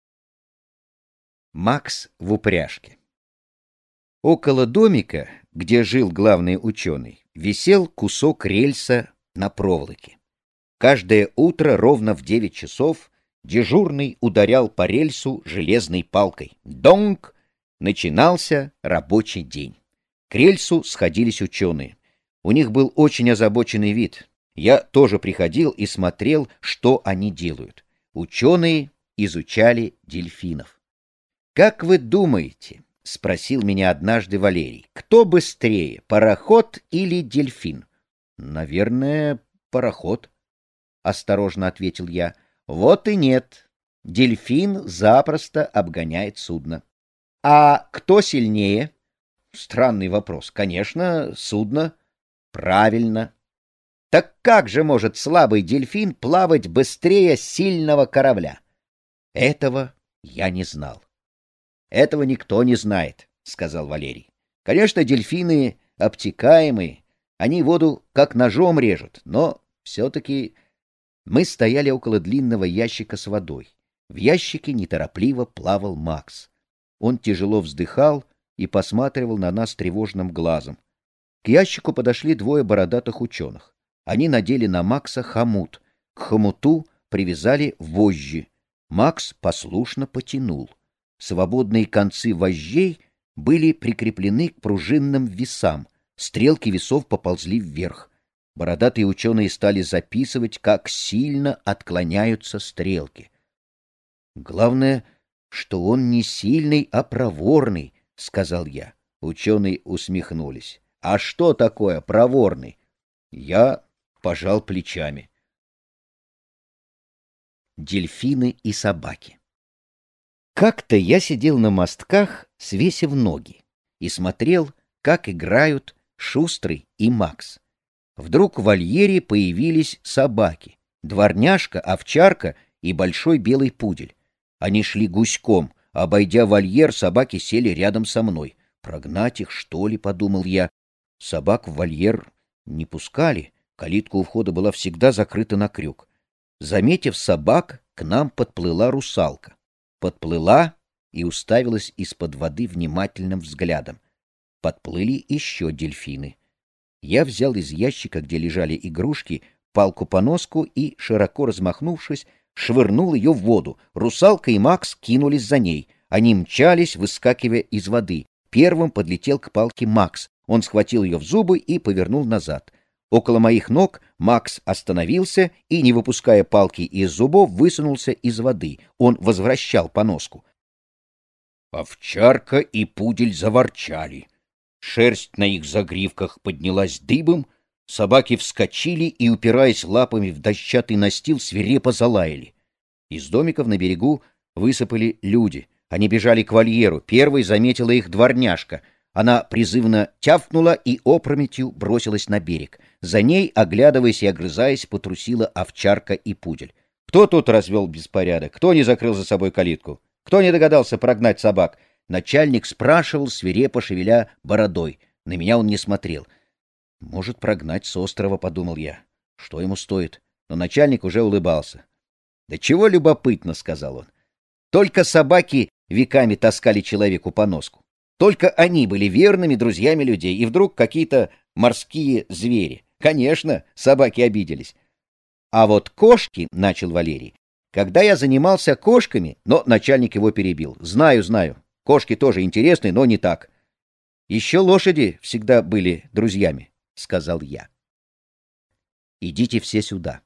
Макс в упряжке. Около домика, где жил главный ученый, висел кусок рельса на проволоке. Каждое утро ровно в 9 часов дежурный ударял по рельсу железной палкой. Донг! Начинался рабочий день. К рельсу сходились ученые. У них был очень озабоченный вид. Я тоже приходил и смотрел, что они делают. Ученые изучали дельфинов. «Как вы думаете, — спросил меня однажды Валерий, — кто быстрее, пароход или дельфин?» «Наверное, пароход», — осторожно ответил я. «Вот и нет. Дельфин запросто обгоняет судно». «А кто сильнее?» «Странный вопрос. Конечно, судно». «Правильно. Так как же может слабый дельфин плавать быстрее сильного корабля?» «Этого я не знал». «Этого никто не знает», — сказал Валерий. Конечно, дельфины обтекаемые, они воду как ножом режут, но все-таки мы стояли около длинного ящика с водой. В ящике неторопливо плавал Макс. Он тяжело вздыхал и посматривал на нас тревожным глазом. К ящику подошли двое бородатых ученых. Они надели на Макса хомут. К хомуту привязали вожжи. Макс послушно потянул. Свободные концы вожжей были прикреплены к пружинным весам. Стрелки весов поползли вверх. Бородатые ученые стали записывать, как сильно отклоняются стрелки. «Главное, что он не сильный, а проворный», — сказал я. Ученые усмехнулись. «А что такое проворный?» Я пожал плечами. Дельфины и собаки. Как-то я сидел на мостках, свесив ноги, и смотрел, как играют Шустрый и Макс. Вдруг в вольере появились собаки: дворняжка, овчарка и большой белый пудель. Они шли гуськом. Обойдя вольер, собаки сели рядом со мной. Прогнать их, что ли, подумал я. Собак в вольер не пускали. Калитка у входа была всегда закрыта на крюк. Заметив собак, к нам подплыла русалка. Подплыла и уставилась из-под воды внимательным взглядом. Подплыли еще дельфины. Я взял из ящика, где лежали игрушки, палку-поноску и, широко размахнувшись, швырнул ее в воду. Русалка и Макс кинулись за ней. Они мчались, выскакивая из воды. Первым подлетел к палке Макс. Он схватил ее в зубы и повернул назад. Около моих ног Макс остановился и, не выпуская палки из зубов, высунулся из воды. Он возвращал поноску. Овчарка и пудель заворчали. Шерсть на их загривках поднялась дыбом, собаки вскочили и, упираясь лапами в дощатый настил, свирепо залаяли. Из домиков на берегу высыпали люди. Они бежали к вольеру. Первой заметила их дворняжка. Она призывно тявкнула и опрометью бросилась на берег. За ней, оглядываясь и огрызаясь, потрусила овчарка и пудель. Кто тут развел беспорядок? Кто не закрыл за собой калитку? Кто не догадался прогнать собак? Начальник спрашивал, свирепо шевеля бородой. На меня он не смотрел. Может, прогнать с острова, подумал я. Что ему стоит? Но начальник уже улыбался. Да чего любопытно, сказал он. Только собаки веками таскали человеку поноску. Только они были верными друзьями людей, и вдруг какие-то морские звери. Конечно, собаки обиделись. А вот кошки, начал Валерий. Когда я занимался кошками, но начальник его перебил. Знаю. Кошки тоже интересны, но не так. Еще лошади всегда были друзьями, сказал я. Идите все сюда.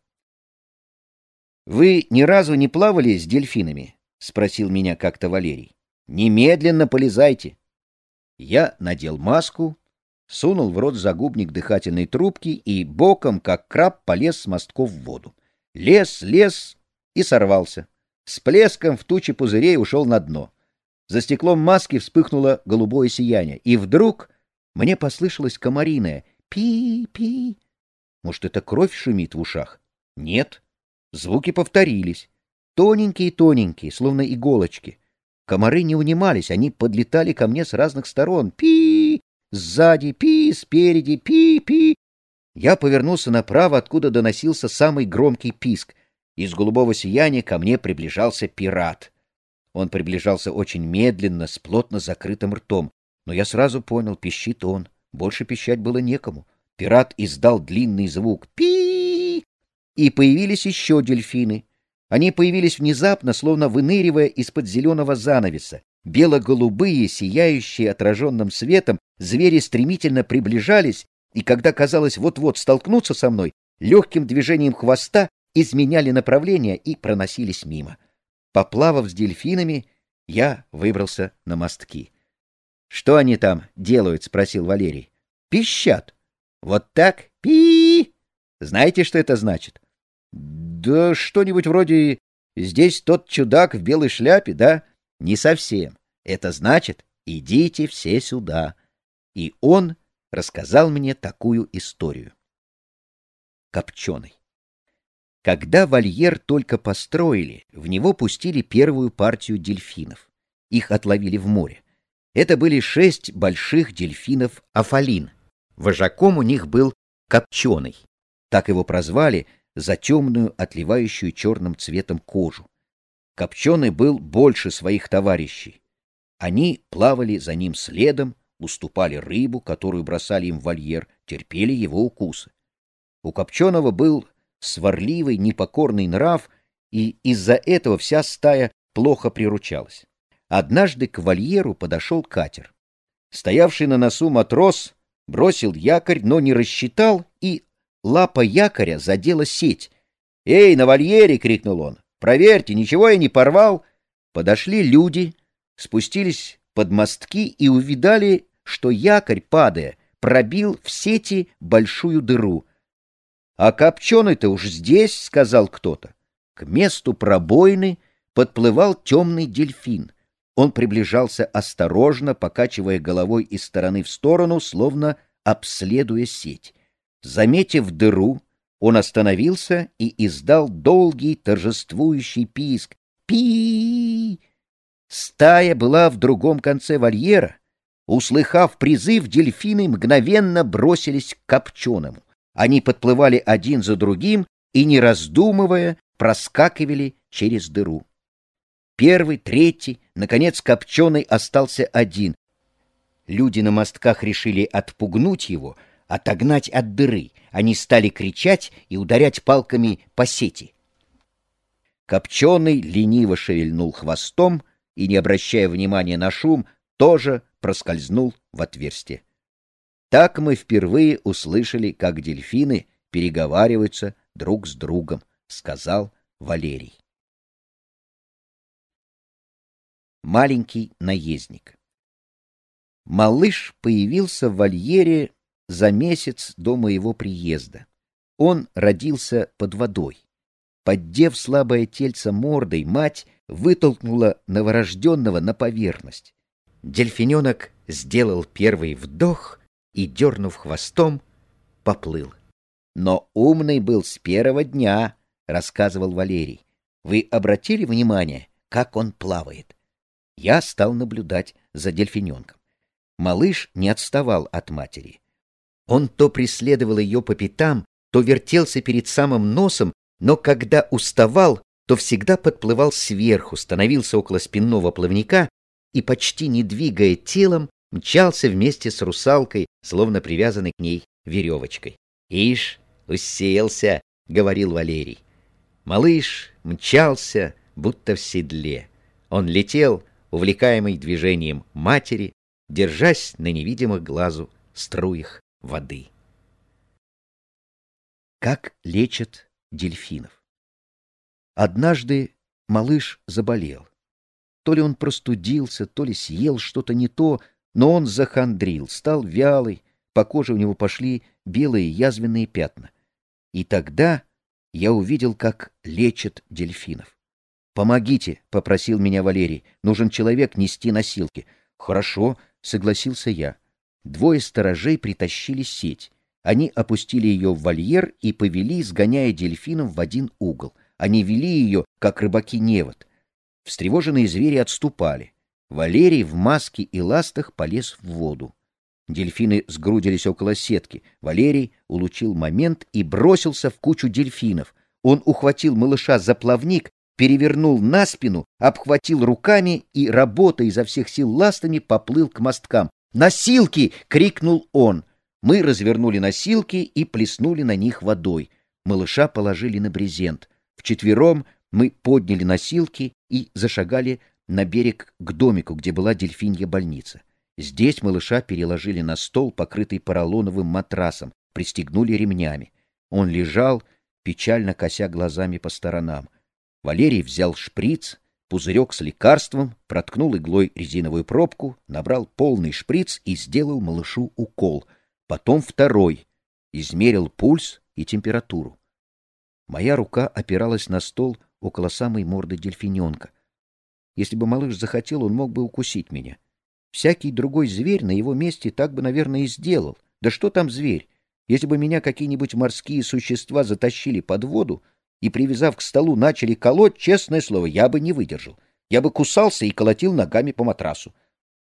Вы ни разу не плавали с дельфинами? Спросил меня как-то Валерий. Немедленно полезайте. Я надел маску, сунул в рот загубник дыхательной трубки и боком, как краб, полез с мостков в воду. Лез и сорвался. С плеском в туче пузырей ушел на дно. За стеклом маски вспыхнуло голубое сияние, и вдруг мне послышалось комариное «пи-пи». Может, это кровь шумит в ушах? Нет. Звуки повторились. Тоненькие, словно иголочки. Комары не унимались, они подлетали ко мне с разных сторон. «Пи!» Сзади, «пи!» Спереди, «пи-пи!» Я повернулся направо, откуда доносился самый громкий писк. Из голубого сияния ко мне приближался пират. Он приближался очень медленно, с плотно закрытым ртом. Но я сразу понял, пищит он. Больше пищать было некому. Пират издал длинный звук «пи!» И появились еще дельфины. Они появились внезапно, словно выныривая из-под зеленого занавеса. Бело-голубые, сияющие отраженным светом, звери стремительно приближались, и когда казалось вот-вот столкнуться со мной, легким движением хвоста изменяли направление и проносились мимо. Поплавав с дельфинами, я выбрался на мостки. — Что они там делают? — спросил Валерий. — Пищат. — Вот так? Пи! Знаете, что это значит? — Да что-нибудь вроде «здесь тот чудак в белой шляпе», да? Не совсем. Это значит «идите все сюда». И он рассказал мне такую историю. Копченый. Когда вольер только построили, в него пустили первую партию дельфинов. Их отловили в море. Это были 6 больших дельфинов Афалин. Вожаком у них был Копченый. Так его прозвали за темную, отливающую черным цветом кожу. Копченый был больше своих товарищей. Они плавали за ним следом, уступали рыбу, которую бросали им в вольер, терпели его укусы. У Копченого был сварливый, непокорный нрав, и из-за этого вся стая плохо приручалась. Однажды к вольеру подошел катер. Стоявший на носу матрос бросил якорь, но не рассчитал, и лапа якоря задела сеть. «Эй, на вольере!» — крикнул он. «Проверьте, ничего я не порвал!» Подошли люди, спустились под мостки и увидали, что якорь, падая, пробил в сети большую дыру. «А Копченый-то уж здесь!» — сказал кто-то. К месту пробоины подплывал темный дельфин. Он приближался осторожно, покачивая головой из стороны в сторону, словно обследуя сеть. Заметив дыру, он остановился и издал долгий торжествующий писк. «Пи!» Стая была в другом конце вольера. Услыхав призыв, дельфины мгновенно бросились к Копченому. Они подплывали один за другим и, не раздумывая, проскакивали через дыру. Первый, третий, наконец Копченый остался один. Люди на мостках решили отпугнуть его, отогнать от дыры. Они стали кричать и ударять палками по сети. Копченый лениво шевельнул хвостом и, не обращая внимания на шум, тоже проскользнул в отверстие. Так мы впервые услышали, как дельфины переговариваются друг с другом, сказал Валерий. Маленький наездник. Малыш появился в вольере за месяц до моего приезда. Он родился под водой. Поддев слабое тельце мордой, мать вытолкнула новорожденного на поверхность. Дельфиненок сделал первый вдох и, дернув хвостом, поплыл. Но умный был с первого дня, рассказывал Валерий. Вы обратили внимание, как он плавает? Я стал наблюдать за дельфиненком. Малыш не отставал от матери. Он то преследовал ее по пятам, то вертелся перед самым носом, но когда уставал, то всегда подплывал сверху, становился около спинного плавника и, почти не двигая телом, мчался вместе с русалкой, словно привязанный к ней веревочкой. «Ишь, уселся», — говорил Валерий. Малыш мчался, будто в седле. Он летел, увлекаемый движением матери, держась на невидимых глазу струях воды. Как лечат дельфинов? Однажды малыш заболел. То ли он простудился, то ли съел что-то не то, но он захандрил, стал вялый, по коже у него пошли белые язвенные пятна. И тогда я увидел, как лечат дельфинов. «Помогите», — попросил меня Валерий, — «нужен человек нести носилки». «Хорошо», — согласился я. 2 сторожей притащили сеть. Они опустили ее в вольер и повели, сгоняя дельфинов в один угол. Они вели ее, как рыбаки невод. Встревоженные звери отступали. Валерий в маске и ластах полез в воду. Дельфины сгрудились около сетки. Валерий улучил момент и бросился в кучу дельфинов. Он ухватил малыша за плавник, перевернул на спину, обхватил руками и, работая изо всех сил ластами, поплыл к мосткам. «Носилки!» — крикнул он. Мы развернули носилки и плеснули на них водой. Малыша положили на брезент. Вчетвером мы подняли носилки и зашагали на берег к домику, где была дельфинья больница. Здесь малыша переложили на стол, покрытый поролоновым матрасом, пристегнули ремнями. Он лежал, печально кося глазами по сторонам. Валерий взял шприц, пузырек с лекарством, проткнул иглой резиновую пробку, набрал полный шприц и сделал малышу укол. Потом второй, измерил пульс и температуру. Моя рука опиралась на стол около самой морды дельфиненка. Если бы малыш захотел, он мог бы укусить меня. Всякий другой зверь на его месте так бы, наверное, и сделал. Да что там зверь? Если бы меня какие-нибудь морские существа затащили под воду и, привязав к столу, начали колоть, честное слово, я бы не выдержал. Я бы кусался и колотил ногами по матрасу.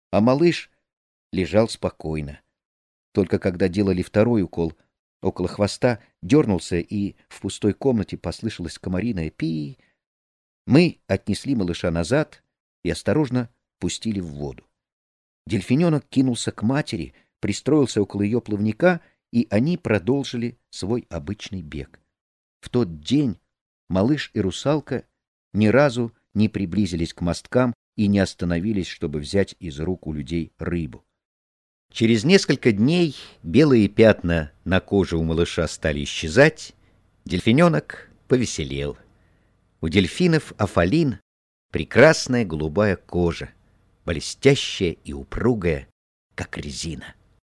А малыш лежал спокойно. Только когда делали второй укол около хвоста, дернулся, и в пустой комнате послышалось комариное «пи». Мы отнесли малыша назад и осторожно пустили в воду. Дельфиненок кинулся к матери, пристроился около ее плавника, и они продолжили свой обычный бег. В тот день малыш и русалка ни разу не приблизились к мосткам и не остановились, чтобы взять из рук у людей рыбу. Через несколько дней белые пятна на коже у малыша стали исчезать, дельфиненок повеселел. У дельфинов афалин — прекрасная голубая кожа, блестящая и упругая, как резина.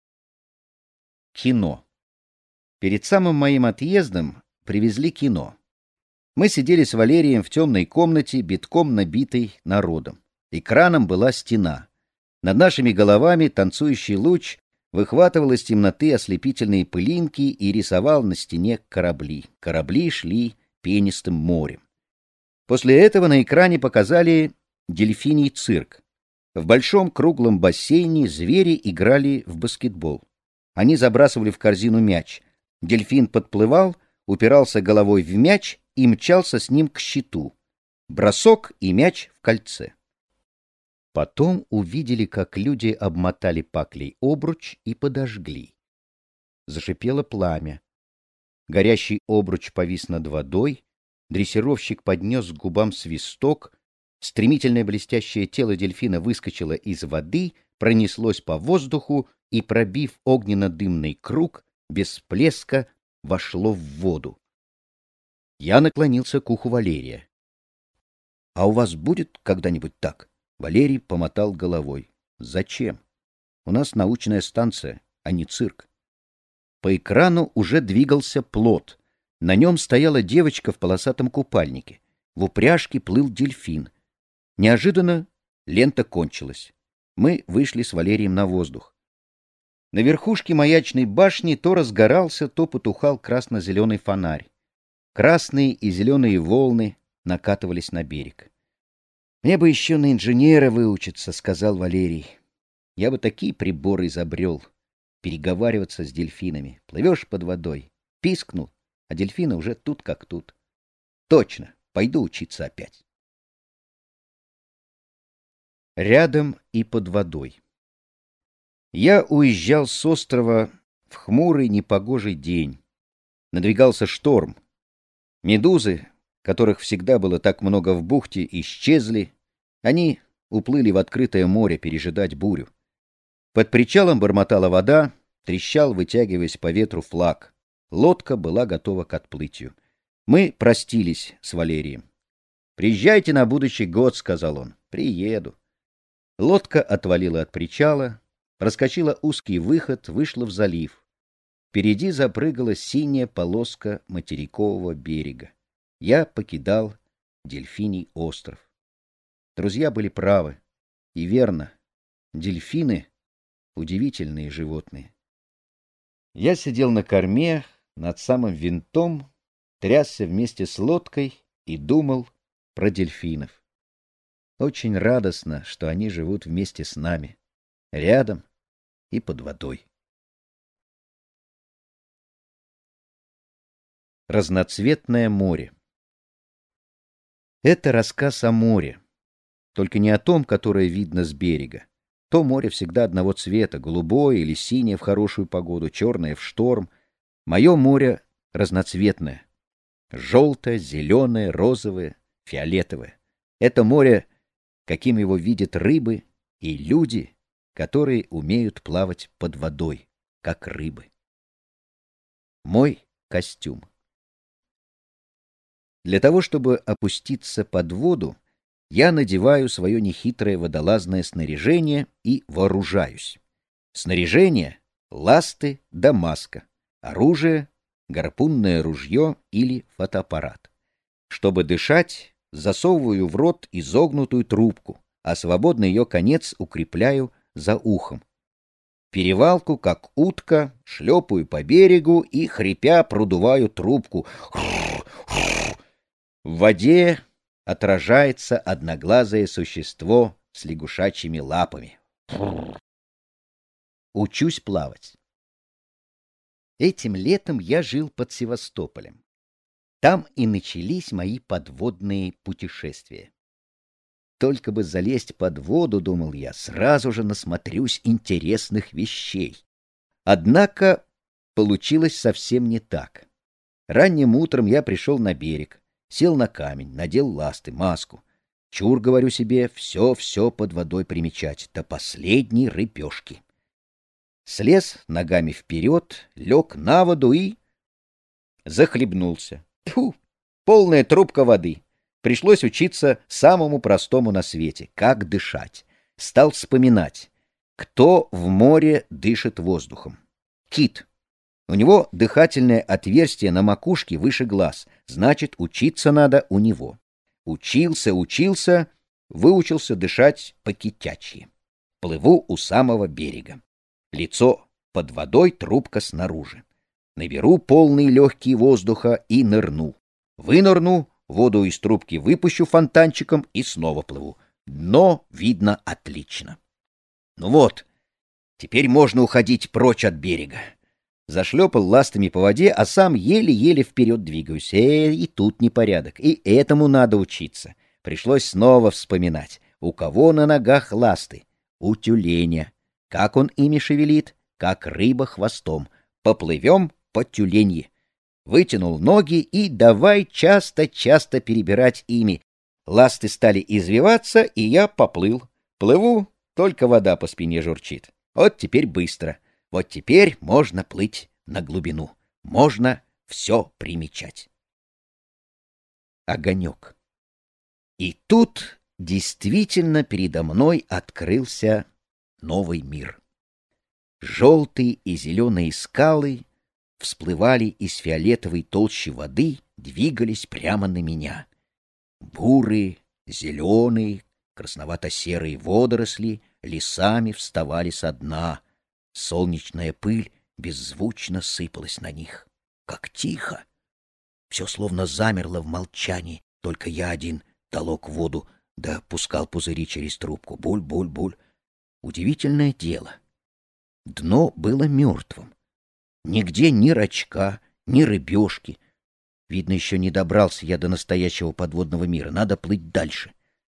Кино. Перед самым моим отъездом привезли кино. Мы сидели с Валерием в темной комнате, битком набитой народом. Экраном была стена. Над нашими головами танцующий луч выхватывал из темноты ослепительные пылинки и рисовал на стене корабли. Корабли шли пенистым морем. После этого на экране показали дельфиний цирк. В большом круглом бассейне звери играли в баскетбол. Они забрасывали в корзину мяч. Дельфин подплывал, упирался головой в мяч и мчался с ним к щиту. Бросок и мяч в кольце. Потом увидели, как люди обмотали паклей обруч и подожгли. Зашипело пламя. Горящий обруч повис над водой, дрессировщик поднес к губам свисток, стремительное блестящее тело дельфина выскочило из воды, пронеслось по воздуху и, пробив огненно-дымный круг, без всплеска вошло в воду. Я наклонился к уху Валерия. — А у вас будет когда-нибудь так? Валерий помотал головой. — Зачем? У нас научная станция, а не цирк. По экрану уже двигался плот. На нем стояла девочка в полосатом купальнике. В упряжке плыл дельфин. Неожиданно лента кончилась. Мы вышли с Валерием на воздух. На верхушке маячной башни то разгорался, то потухал красно-зеленый фонарь. Красные и зеленые волны накатывались на берег. — Мне бы еще на инженера выучиться, — сказал Валерий. — Я бы такие приборы изобрел. Переговариваться с дельфинами. Плывешь под водой, пискнул, а дельфины уже тут как тут. Точно, пойду учиться опять. Рядом и под водой. Я уезжал с острова в хмурый непогожий день. Надвигался шторм. Медузы, которых всегда было так много в бухте, исчезли. Они уплыли в открытое море пережидать бурю. Под причалом бормотала вода, трещал, вытягиваясь по ветру, флаг. Лодка была готова к отплытию. Мы простились с Валерием. — Приезжайте на будущий год, — сказал он. — Приеду. Лодка отвалила от причала, проскочила узкий выход, вышла в залив. Впереди запрыгала синяя полоска материкового берега. Я покидал Дельфиний остров. Друзья были правы. И верно, дельфины — удивительные животные. Я сидел на корме, над самым винтом, трясся вместе с лодкой и думал про дельфинов. Очень радостно, что они живут вместе с нами, рядом и под водой. Разноцветное море. Это рассказ о море, только не о том, которое видно с берега. То море всегда одного цвета, голубое или синее в хорошую погоду, черное в шторм. Мое море разноцветное. Желтое, зеленое, розовое, фиолетовое. Это море, каким его видят рыбы и люди, которые умеют плавать под водой, как рыбы. Мой костюм. Для того, чтобы опуститься под воду, я надеваю свое нехитрое водолазное снаряжение и вооружаюсь. Снаряжение — ласты да маска, оружие — гарпунное ружье или фотоаппарат. Чтобы дышать, засовываю в рот изогнутую трубку, а свободный ее конец укрепляю за ухом. Перевалку, как утка, шлепаю по берегу и, хрипя, продуваю трубку. В воде отражается одноглазое существо с лягушачьими лапами. Учусь плавать. Этим летом я жил под Севастополем. Там и начались мои подводные путешествия. Только бы залезть под воду, думал я, сразу же насмотрюсь интересных вещей. Однако получилось совсем не так. Ранним утром я пришел на берег, сел на камень, надел ласты, маску. Чур, говорю себе, все под водой примечать, до последней рыбешки. Слез ногами вперед, лег на воду и захлебнулся. Тьфу, полная трубка воды. Пришлось учиться самому простому на свете — как дышать. Стал вспоминать, кто в море дышит воздухом. Кит. У него дыхательное отверстие на макушке выше глаз, значит, учиться надо у него. Учился, выучился дышать по-китячьи. Плыву у самого берега. Лицо под водой, трубка снаружи. Наберу полные легкие воздуха и нырну. Вынырну, воду из трубки выпущу фонтанчиком и снова плыву. Дно видно отлично. Ну вот, теперь можно уходить прочь от берега. Зашлепал ластами по воде, а сам еле-еле вперед двигаюсь. И тут непорядок, и этому надо учиться. Пришлось снова вспоминать, у кого на ногах ласты. У тюленя. Как он ими шевелит, как рыба хвостом. Поплывем по тюленье. Вытянул ноги и давай часто-часто перебирать ими. Ласты стали извиваться, и я поплыл. Плыву, только вода по спине журчит. Вот теперь быстро. Вот теперь можно плыть на глубину. Можно все примечать. Огонек. И тут действительно передо мной открылся новый мир. Желтые и зеленые скалы всплывали из фиолетовой толщи воды, двигались прямо на меня. Бурые, зеленые, красновато-серые водоросли лесами вставали со дна. Солнечная пыль беззвучно сыпалась на них. Как тихо! Все словно замерло в молчании, только я один толок воду, да пускал пузыри через трубку. Буль-буль-буль. Удивительное дело. Дно было мертвым. Нигде ни рачка, ни рыбешки. Видно, еще не добрался я до настоящего подводного мира. Надо плыть дальше.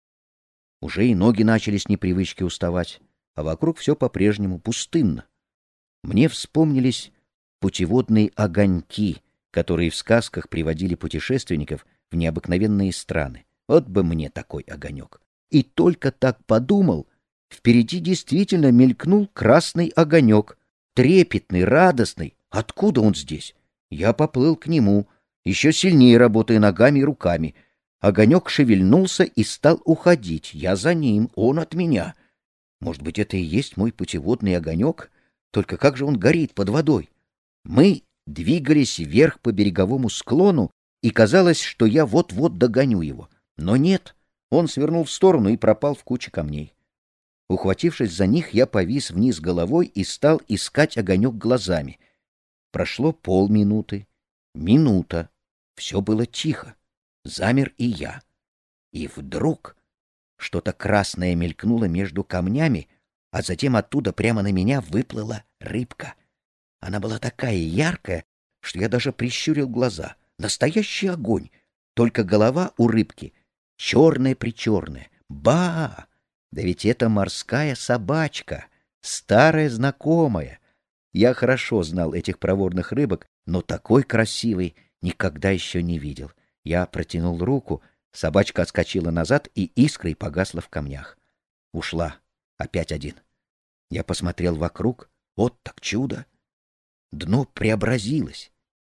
Уже и ноги начали с непривычки уставать, а вокруг все по-прежнему пустынно. Мне вспомнились путеводные огоньки, которые в сказках приводили путешественников в необыкновенные страны. Вот бы мне такой огонек. И только так подумал, впереди действительно мелькнул красный огонек, трепетный, радостный. Откуда он здесь? Я поплыл к нему, еще сильнее работая ногами и руками. Огонек шевельнулся и стал уходить. Я за ним, он от меня. Может быть, это и есть мой путеводный огонек? Только как же он горит под водой? Мы двигались вверх по береговому склону, и казалось, что я вот-вот догоню его. Но нет, он свернул в сторону и пропал в куче камней. Ухватившись за них, я повис вниз головой и стал искать огонек глазами. Прошло полминуты, минута. Все было тихо. Замер и я. И вдруг что-то красное мелькнуло между камнями, а затем оттуда прямо на меня выплыла рыбка. Она была такая яркая, что я даже прищурил глаза. Настоящий огонь, только голова у рыбки черная-причерная. Ба! Да ведь это морская собачка, старая знакомая. Я хорошо знал этих проворных рыбок, но такой красивой никогда еще не видел. Я протянул руку, собачка отскочила назад и искрой погасла в камнях. Ушла. Опять один. Я посмотрел вокруг. Вот так чудо! Дно преобразилось.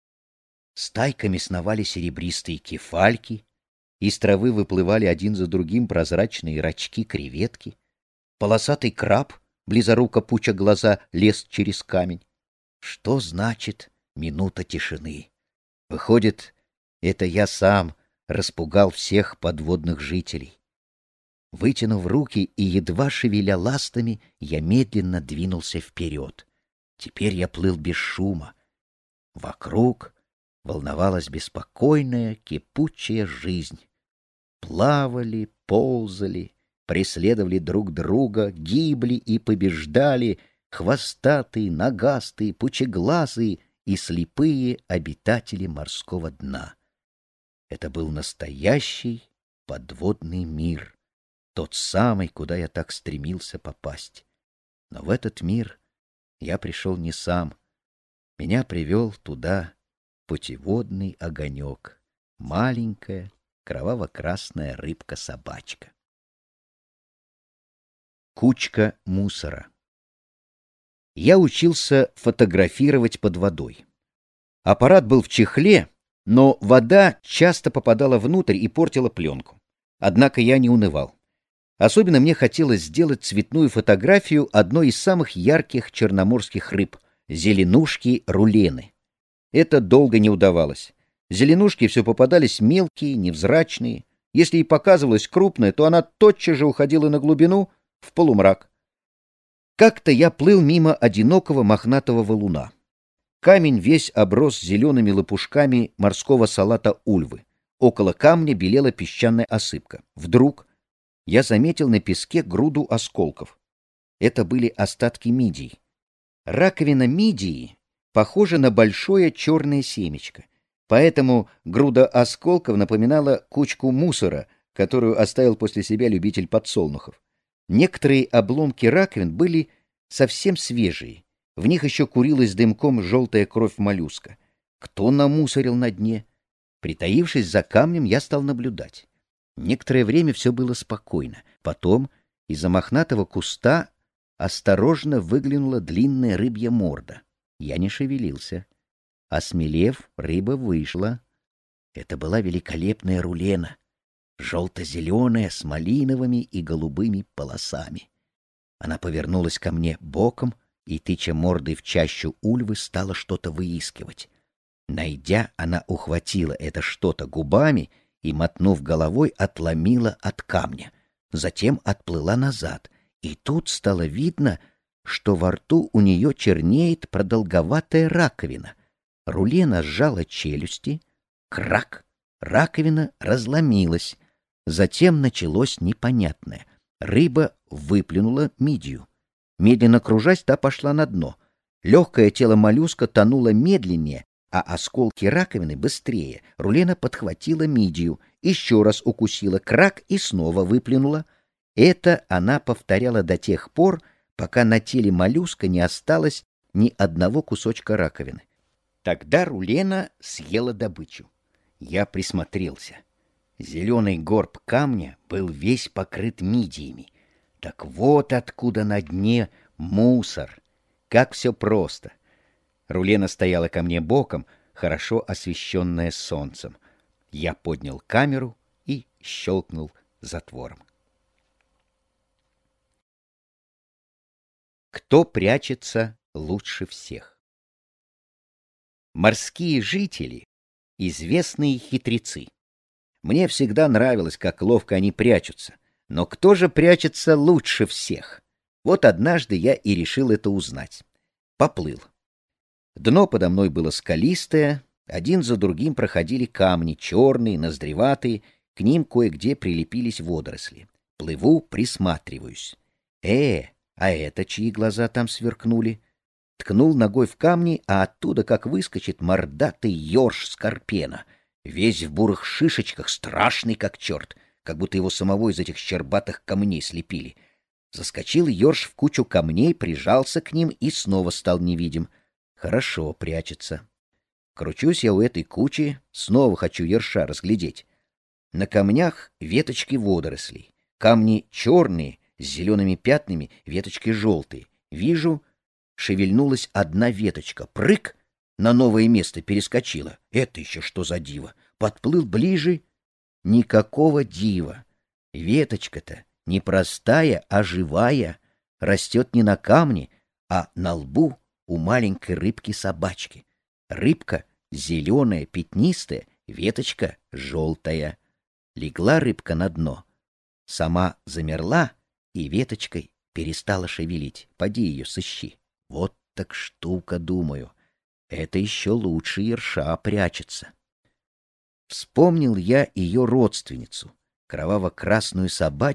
Стайками сновали серебристые кефальки, из травы выплывали один за другим прозрачные рачки-креветки. Полосатый краб, близоруко пуча глаза, лез через камень. Что значит минута тишины? Выходит, это я сам распугал всех подводных жителей. Вытянув руки и едва шевеля ластами, я медленно двинулся вперед. Теперь я плыл без шума. Вокруг волновалась беспокойная, кипучая жизнь. Плавали, ползали, преследовали друг друга, гибли и побеждали хвостатые, нагастые, пучеглазые и слепые обитатели морского дна. Это был настоящий подводный мир, тот самый, куда я так стремился попасть. Но в этот мир я пришел не сам. Меня привел туда путеводный огонек, маленькая кроваво-красная рыбка-собачка. Кучка мусора. Я учился фотографировать под водой. Аппарат был в чехле, но вода часто попадала внутрь и портила пленку. Однако я не унывал. Особенно мне хотелось сделать цветную фотографию одной из самых ярких черноморских рыб — зеленушки-рулены. Это долго не удавалось. Зеленушки все попадались мелкие, невзрачные. Если и показывалась крупная, то она тотчас же уходила на глубину, в полумрак. Как-то я плыл мимо одинокого мохнатого валуна. Камень весь оброс зелеными лопушками морского салата ульвы. Около камня белела песчаная осыпка. Вдруг я заметил на песке груду осколков. Это были остатки мидий. Раковина мидии похожа на большое черное семечко. Поэтому груда осколков напоминала кучку мусора, которую оставил после себя любитель подсолнухов. Некоторые обломки раковин были совсем свежие. В них еще курилась дымком желтая кровь моллюска. Кто намусорил на дне? Притаившись за камнем, я стал наблюдать. Некоторое время все было спокойно. Потом из-за мохнатого куста осторожно выглянула длинная рыбья морда. Я не шевелился. Осмелев, рыба вышла. Это была великолепная рулена, желто-зеленая, с малиновыми и голубыми полосами. Она повернулась ко мне боком и, тыча мордой в чащу ульвы, стала что-то выискивать. Найдя, она ухватила это что-то губами и, мотнув головой, отломила от камня. Затем отплыла назад, и тут стало видно, что во рту у нее чернеет продолговатая раковина. Рулена сжала челюсти. Крак! Раковина разломилась. Затем началось непонятное. Рыба выплюнула мидию. Медленно кружась, та пошла на дно. Легкое тело моллюска тонуло медленнее, а осколки раковины быстрее. Рулена подхватила мидию, еще раз укусила крак и снова выплюнула. Это она повторяла до тех пор, пока на теле моллюска не осталось ни одного кусочка раковины. Тогда Рулена съела добычу. Я присмотрелся. Зеленый горб камня был весь покрыт мидиями. Так вот откуда на дне мусор. Как все просто. Рулена стояла ко мне боком, хорошо освещенная солнцем. Я поднял камеру и щелкнул затвором. Кто прячется лучше всех? Морские жители — известные хитрецы. Мне всегда нравилось, как ловко они прячутся. Но кто же прячется лучше всех? Вот однажды я и решил это узнать. Поплыл. Дно подо мной было скалистое, один за другим проходили камни, черные, ноздреватые, к ним кое-где прилепились водоросли. Плыву, присматриваюсь. А это чьи глаза там сверкнули? Ткнул ногой в камни, а оттуда, как выскочит, мордатый ёрш скорпена. Весь в бурых шишечках, страшный как черт, как будто его самого из этих щербатых камней слепили. Заскочил ёрш в кучу камней, прижался к ним и снова стал невидим. Хорошо прячется. Кручусь я у этой кучи, снова хочу ерша разглядеть. На камнях веточки водорослей. Камни черные, с зелеными пятнами, веточки желтые. Вижу, шевельнулась одна веточка. Прыг! На новое место перескочила. Это еще что за диво? Подплыл ближе. Никакого дива. Веточка-то не простая, а живая. Растет не на камне, а на лбу у маленькой рыбки-собачки. Рыбка зеленая, пятнистая, веточка желтая. Легла рыбка на дно. Сама замерла и веточкой перестала шевелить. Поди ее сыщи. Вот так штука, думаю. Это еще лучше ерша прячется. Вспомнил я ее родственницу, кроваво-красную собачку,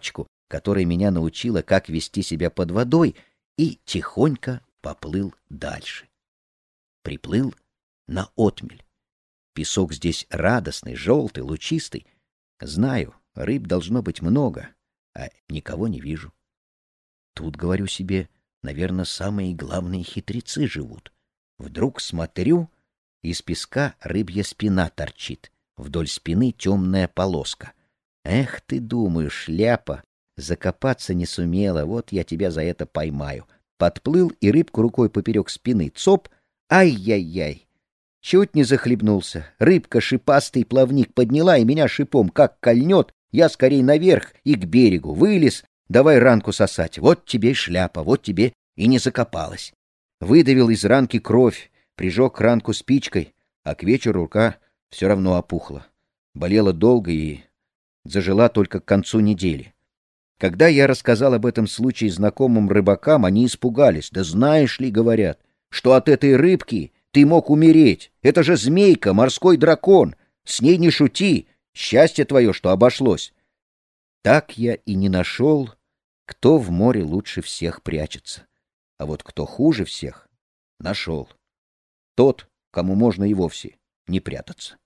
которая меня научила, как вести себя под водой, и тихонько поплыл дальше. Приплыл на отмель. Песок здесь радостный, желтый, лучистый. Знаю, рыб должно быть много, а никого не вижу. Тут, говорю себе, наверное, самые главные хитрецы живут. Вдруг смотрю, из песка рыбья спина торчит, вдоль спины темная полоска. Эх ты, думаю, шляпа, закопаться не сумела, вот я тебя за это поймаю. Подплыл и рыбку рукой поперек спины, цоп, ай-яй-яй. Чуть не захлебнулся. Рыбка шипастый плавник подняла, и меня шипом как кольнет, я скорей наверх и к берегу вылез, давай ранку сосать. Вот тебе и шляпа, вот тебе и не закопалась. Выдавил из ранки кровь, прижег ранку спичкой, а к вечеру рука все равно опухла. Болела долго и зажила только к концу недели. Когда я рассказал об этом случае знакомым рыбакам, они испугались. Да знаешь ли, говорят, что от этой рыбки ты мог умереть. Это же змейка, морской дракон. С ней не шути. Счастье твое, что обошлось. Так я и не нашел, кто в море лучше всех прячется. А вот кто хуже всех, нашел. Тот, кому можно и вовсе не прятаться.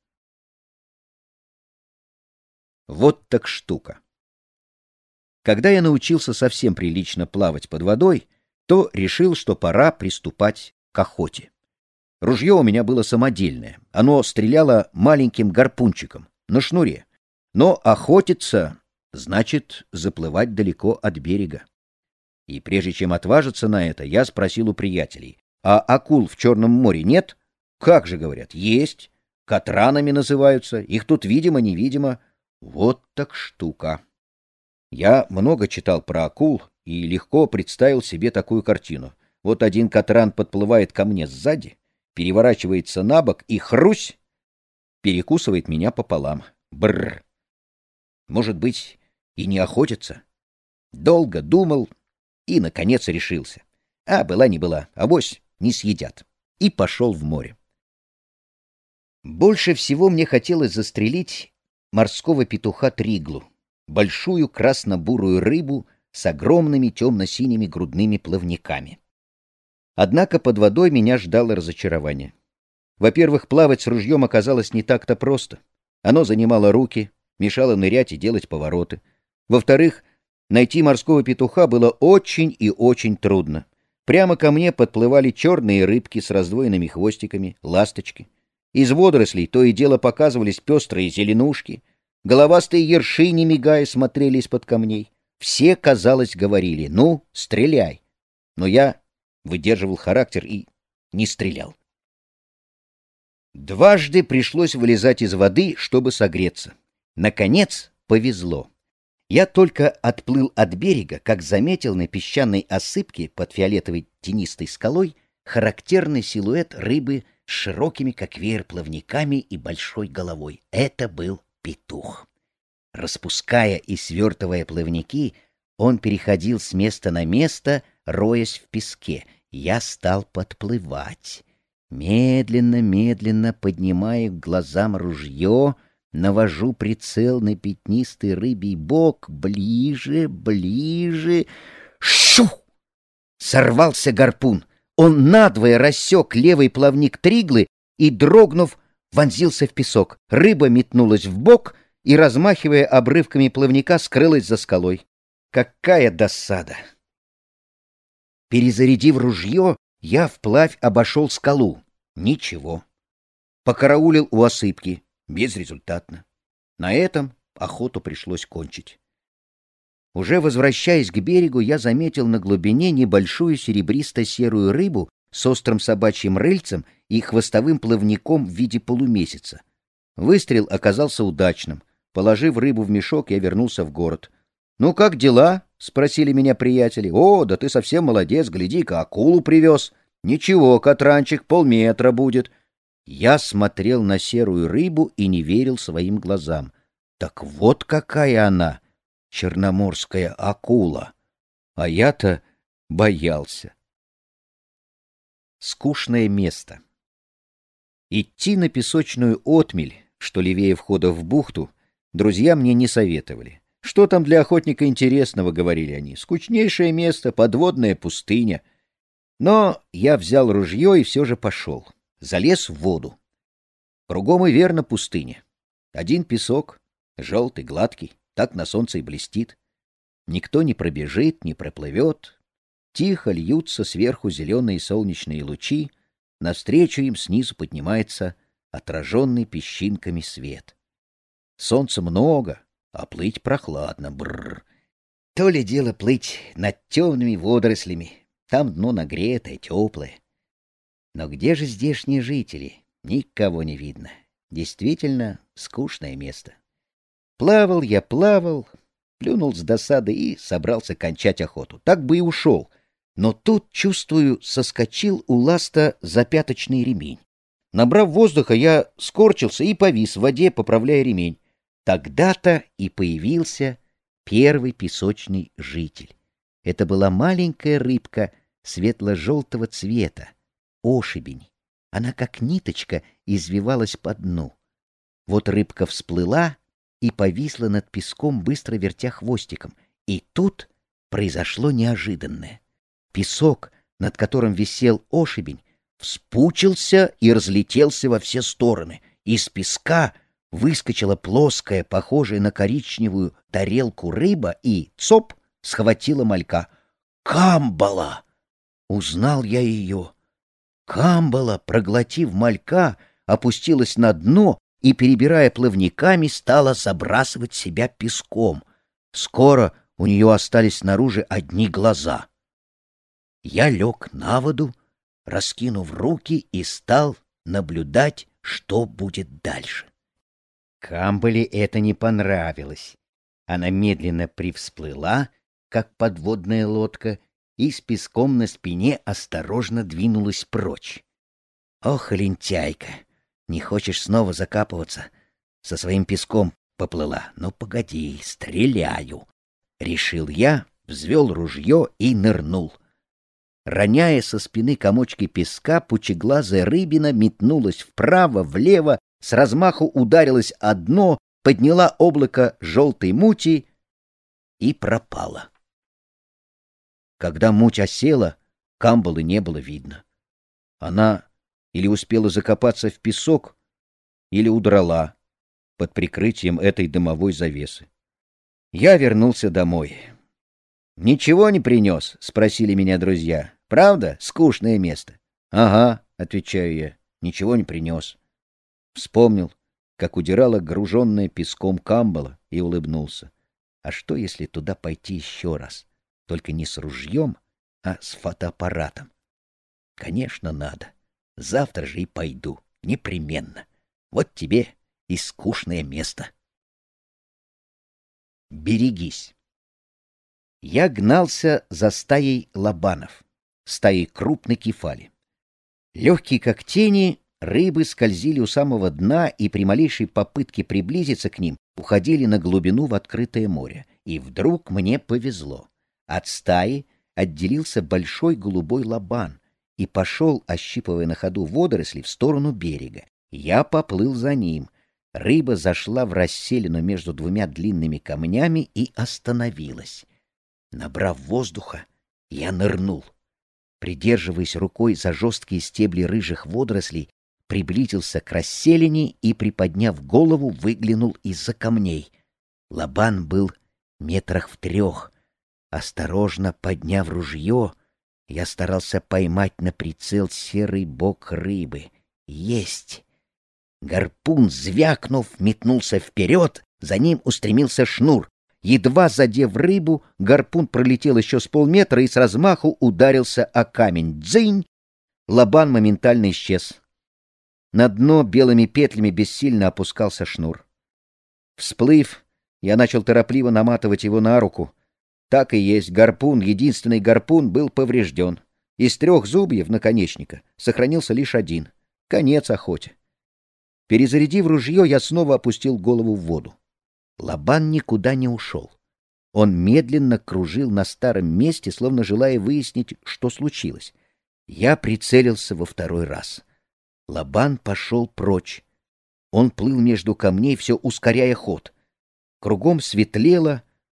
Вот так штука. Когда я научился совсем прилично плавать под водой, то решил, что пора приступать к охоте. Ружье у меня было самодельное. Оно стреляло маленьким гарпунчиком на шнуре. Но охотиться значит заплывать далеко от берега. И прежде чем отважиться на это, я спросил у приятелей: а акул в Черном море нет? Как же, говорят, есть. Катранами называются. Их тут видимо-невидимо. Вот так штука. Я много читал про акул и легко представил себе такую картину. Вот один катран подплывает ко мне сзади, переворачивается на бок и хрусь, перекусывает меня пополам. Бррр. Может быть, и не охотится? Долго думал и, наконец, решился. А была не была, авось не съедят. И пошел в море. Больше всего мне хотелось застрелить морского петуха триглу, большую красно-бурую рыбу с огромными темно-синими грудными плавниками. Однако под водой меня ждало разочарование. Во-первых, плавать с ружьем оказалось не так-то просто. Оно занимало руки, мешало нырять и делать повороты. Во-вторых, найти морского петуха было очень и очень трудно. Прямо ко мне подплывали черные рыбки с раздвоенными хвостиками, ласточки. Из водорослей то и дело показывались пестрые зеленушки. Головастые ерши, не мигая, смотрели из-под камней. Все, казалось, говорили: «Ну, стреляй!» Но я выдерживал характер и не стрелял. Дважды пришлось вылезать из воды, чтобы согреться. Наконец повезло. Я только отплыл от берега, как заметил на песчаной осыпке под фиолетовой тенистой скалой характерный силуэт рыбы с широкими, как веер, плавниками и большой головой. Это был петух. Распуская и свертывая плавники, он переходил с места на место, роясь в песке. Я стал подплывать. Медленно-медленно, поднимая к глазам ружье, навожу прицел на пятнистый рыбий бок. Ближе, ближе. Шу! Сорвался гарпун. Он надвое рассек левый плавник триглы и, дрогнув, вонзился в песок. Рыба метнулась вбок и, размахивая обрывками плавника, скрылась за скалой. Какая досада! Перезарядив ружье, я вплавь обошел скалу. Ничего. Покараулил у осыпки. Безрезультатно. На этом охоту пришлось кончить. Уже возвращаясь к берегу, я заметил на глубине небольшую серебристо-серую рыбу с острым собачьим рыльцем и хвостовым плавником в виде полумесяца. Выстрел оказался удачным. Положив рыбу в мешок, я вернулся в город. — Ну, как дела? — спросили меня приятели. — О, да ты совсем молодец, гляди-ка, акулу привез. — Ничего, катранчик, полметра будет. Я смотрел на серую рыбу и не верил своим глазам. Так вот какая она, черноморская акула. А я-то боялся. Скучное место. Идти на песочную отмель, что левее входа в бухту, друзья мне не советовали. Что там для охотника интересного, говорили они. Скучнейшее место, подводная пустыня. Но я взял ружье и все же пошел. Залез в воду. Кругом и верно пустыня. Один песок, желтый, гладкий, так на солнце и блестит. Никто не пробежит, не проплывет. Тихо льются сверху зеленые солнечные лучи, навстречу им снизу поднимается отраженный песчинками свет. Солнца много, а плыть прохладно. Бррр. То ли дело плыть над темными водорослями. Там дно нагретое, теплое. Но где же здешние жители? Никого не видно. Действительно скучное место. Плавал я, плавал, плюнул с досады и собрался кончать охоту. Так бы и ушел. Но тут, чувствую, соскочил у ласта запяточный ремень. Набрав воздуха, я скорчился и повис в воде, поправляя ремень. Тогда-то и появился первый песочный житель. Это была маленькая рыбка светло-желтого цвета, ошибень. Она, как ниточка, извивалась по дну. Вот рыбка всплыла и повисла над песком, быстро вертя хвостиком. И тут произошло неожиданное. Песок, над которым висел ошибень, вспучился и разлетелся во все стороны. Из песка выскочила плоская, похожая на коричневую тарелку рыба и, цоп, схватила малька. Камбала! Узнал я ее. Камбала, проглотив малька, опустилась на дно и, перебирая плавниками, стала забрасывать себя песком. Скоро у нее остались снаружи одни глаза. Я лег на воду, раскинув руки, и стал наблюдать, что будет дальше. Камбале это не понравилось. Она медленно привсплыла, как подводная лодка, и с песком на спине осторожно двинулась прочь. Ох, лентяйка, не хочешь снова закапываться? Со своим песком поплыла. Ну, погоди, стреляю. Решил я, взвел ружье и нырнул. Роняя со спины комочки песка, пучеглазая рыбина метнулась вправо, влево, с размаху ударилась о дно, подняла облако желтой мути и пропала. Когда муть осела, камбалы не было видно. Она или успела закопаться в песок, или удрала под прикрытием этой дымовой завесы. Я вернулся домой. «Ничего не принес?» — спросили меня друзья. «Правда? Скучное место». «Ага», — отвечаю я, — «ничего не принес». Вспомнил, как удирала груженная песком камбала, и улыбнулся. А что, если туда пойти еще раз? Только не с ружьем, а с фотоаппаратом. Конечно, надо. Завтра же и пойду. Непременно. Вот тебе и скучное место. Берегись. Я гнался за стаей лобанов, стаей крупной кефали. Легкие как тени, рыбы скользили у самого дна и при малейшей попытке приблизиться к ним уходили на глубину в открытое море. И вдруг мне повезло. От стаи отделился большой голубой лобан и пошел, ощипывая на ходу водоросли, в сторону берега. Я поплыл за ним. Рыба зашла в расселину между двумя длинными камнями и остановилась. Набрав воздуха, я нырнул. Придерживаясь рукой за жесткие стебли рыжих водорослей, приблизился к расселине и, приподняв голову, выглянул из-за камней. Лобан был метрах в 3. Осторожно подняв ружье, я старался поймать на прицел серый бок рыбы. Есть! Гарпун, звякнув, метнулся вперед, за ним устремился шнур. Едва задев рыбу, гарпун пролетел еще с полметра и с размаху ударился о камень. Дзынь! Лобан моментально исчез. На дно белыми петлями бессильно опускался шнур. Всплыв, я начал торопливо наматывать его на руку. Так и есть, гарпун, единственный гарпун, был поврежден. Из 3 зубьев наконечника сохранился лишь 1. Конец охоте. Перезарядив ружье, я снова опустил голову в воду. Лобан никуда не ушел. Он медленно кружил на старом месте, словно желая выяснить, что случилось. Я прицелился во 2 раз. Лобан пошел прочь. Он плыл между камней, все ускоряя ход. Кругом светлело,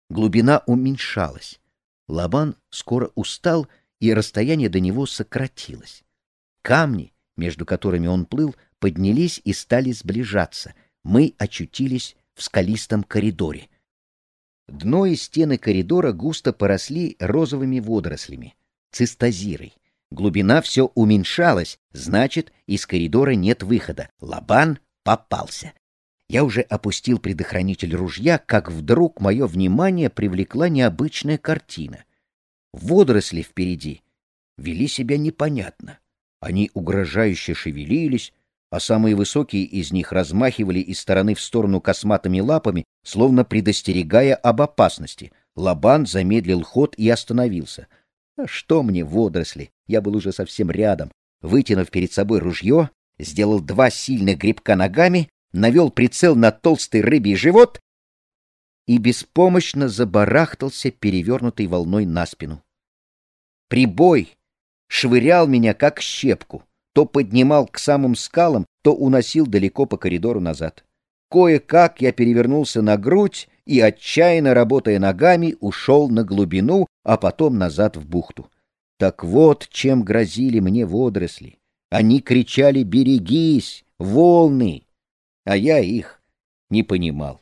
Глубина уменьшалась. Лабан скоро устал, и расстояние до него сократилось. Камни, между которыми он плыл, поднялись и стали сближаться. Мы очутились в скалистом коридоре. Дно и стены коридора густо поросли розовыми водорослями, цистозирой. Глубина все уменьшалась, значит, из коридора нет выхода. Лабан попался. Я уже опустил предохранитель ружья, как вдруг мое внимание привлекла необычная картина. Водоросли впереди вели себя непонятно. Они угрожающе шевелились, а самые высокие из них размахивали из стороны в сторону косматыми лапами, словно предостерегая об опасности. Лабан замедлил ход и остановился. А что мне водоросли? Я был уже совсем рядом. Вытянув перед собой ружье, сделал 2 сильных грибка ногами, навел прицел на толстый рыбий живот и беспомощно забарахтался перевернутой волной на спину. Прибой швырял меня, как щепку, то поднимал к самым скалам, то уносил далеко по коридору назад. Кое-как я перевернулся на грудь и, отчаянно работая ногами, ушел на глубину, а потом назад в бухту. Так вот, чем грозили мне водоросли. Они кричали «Берегись! Волны!», а я их не понимал.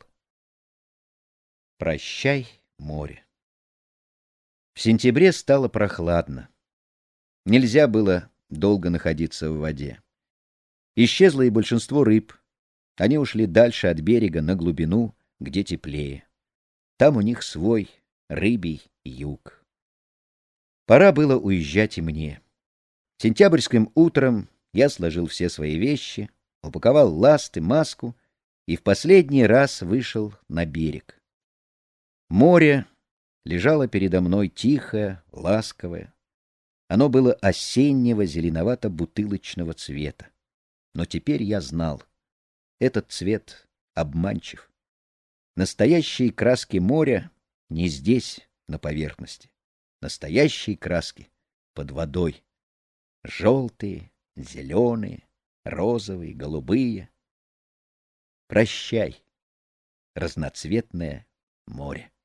Прощай, море. В сентябре стало прохладно. Нельзя было долго находиться в воде. Исчезло и большинство рыб. Они ушли дальше от берега на глубину, где теплее. Там у них свой рыбий юг. Пора было уезжать и мне. Сентябрьским утром я сложил все свои вещи, упаковал ласты, маску и в последний раз вышел на берег. Море лежало передо мной тихое, ласковое. Оно было осеннего зеленовато-бутылочного цвета. Но теперь я знал, этот цвет обманчив. Настоящие краски моря не здесь, на поверхности. Настоящие краски под водой. Желтые, зеленые, розовые, голубые. Прощай, разноцветное море.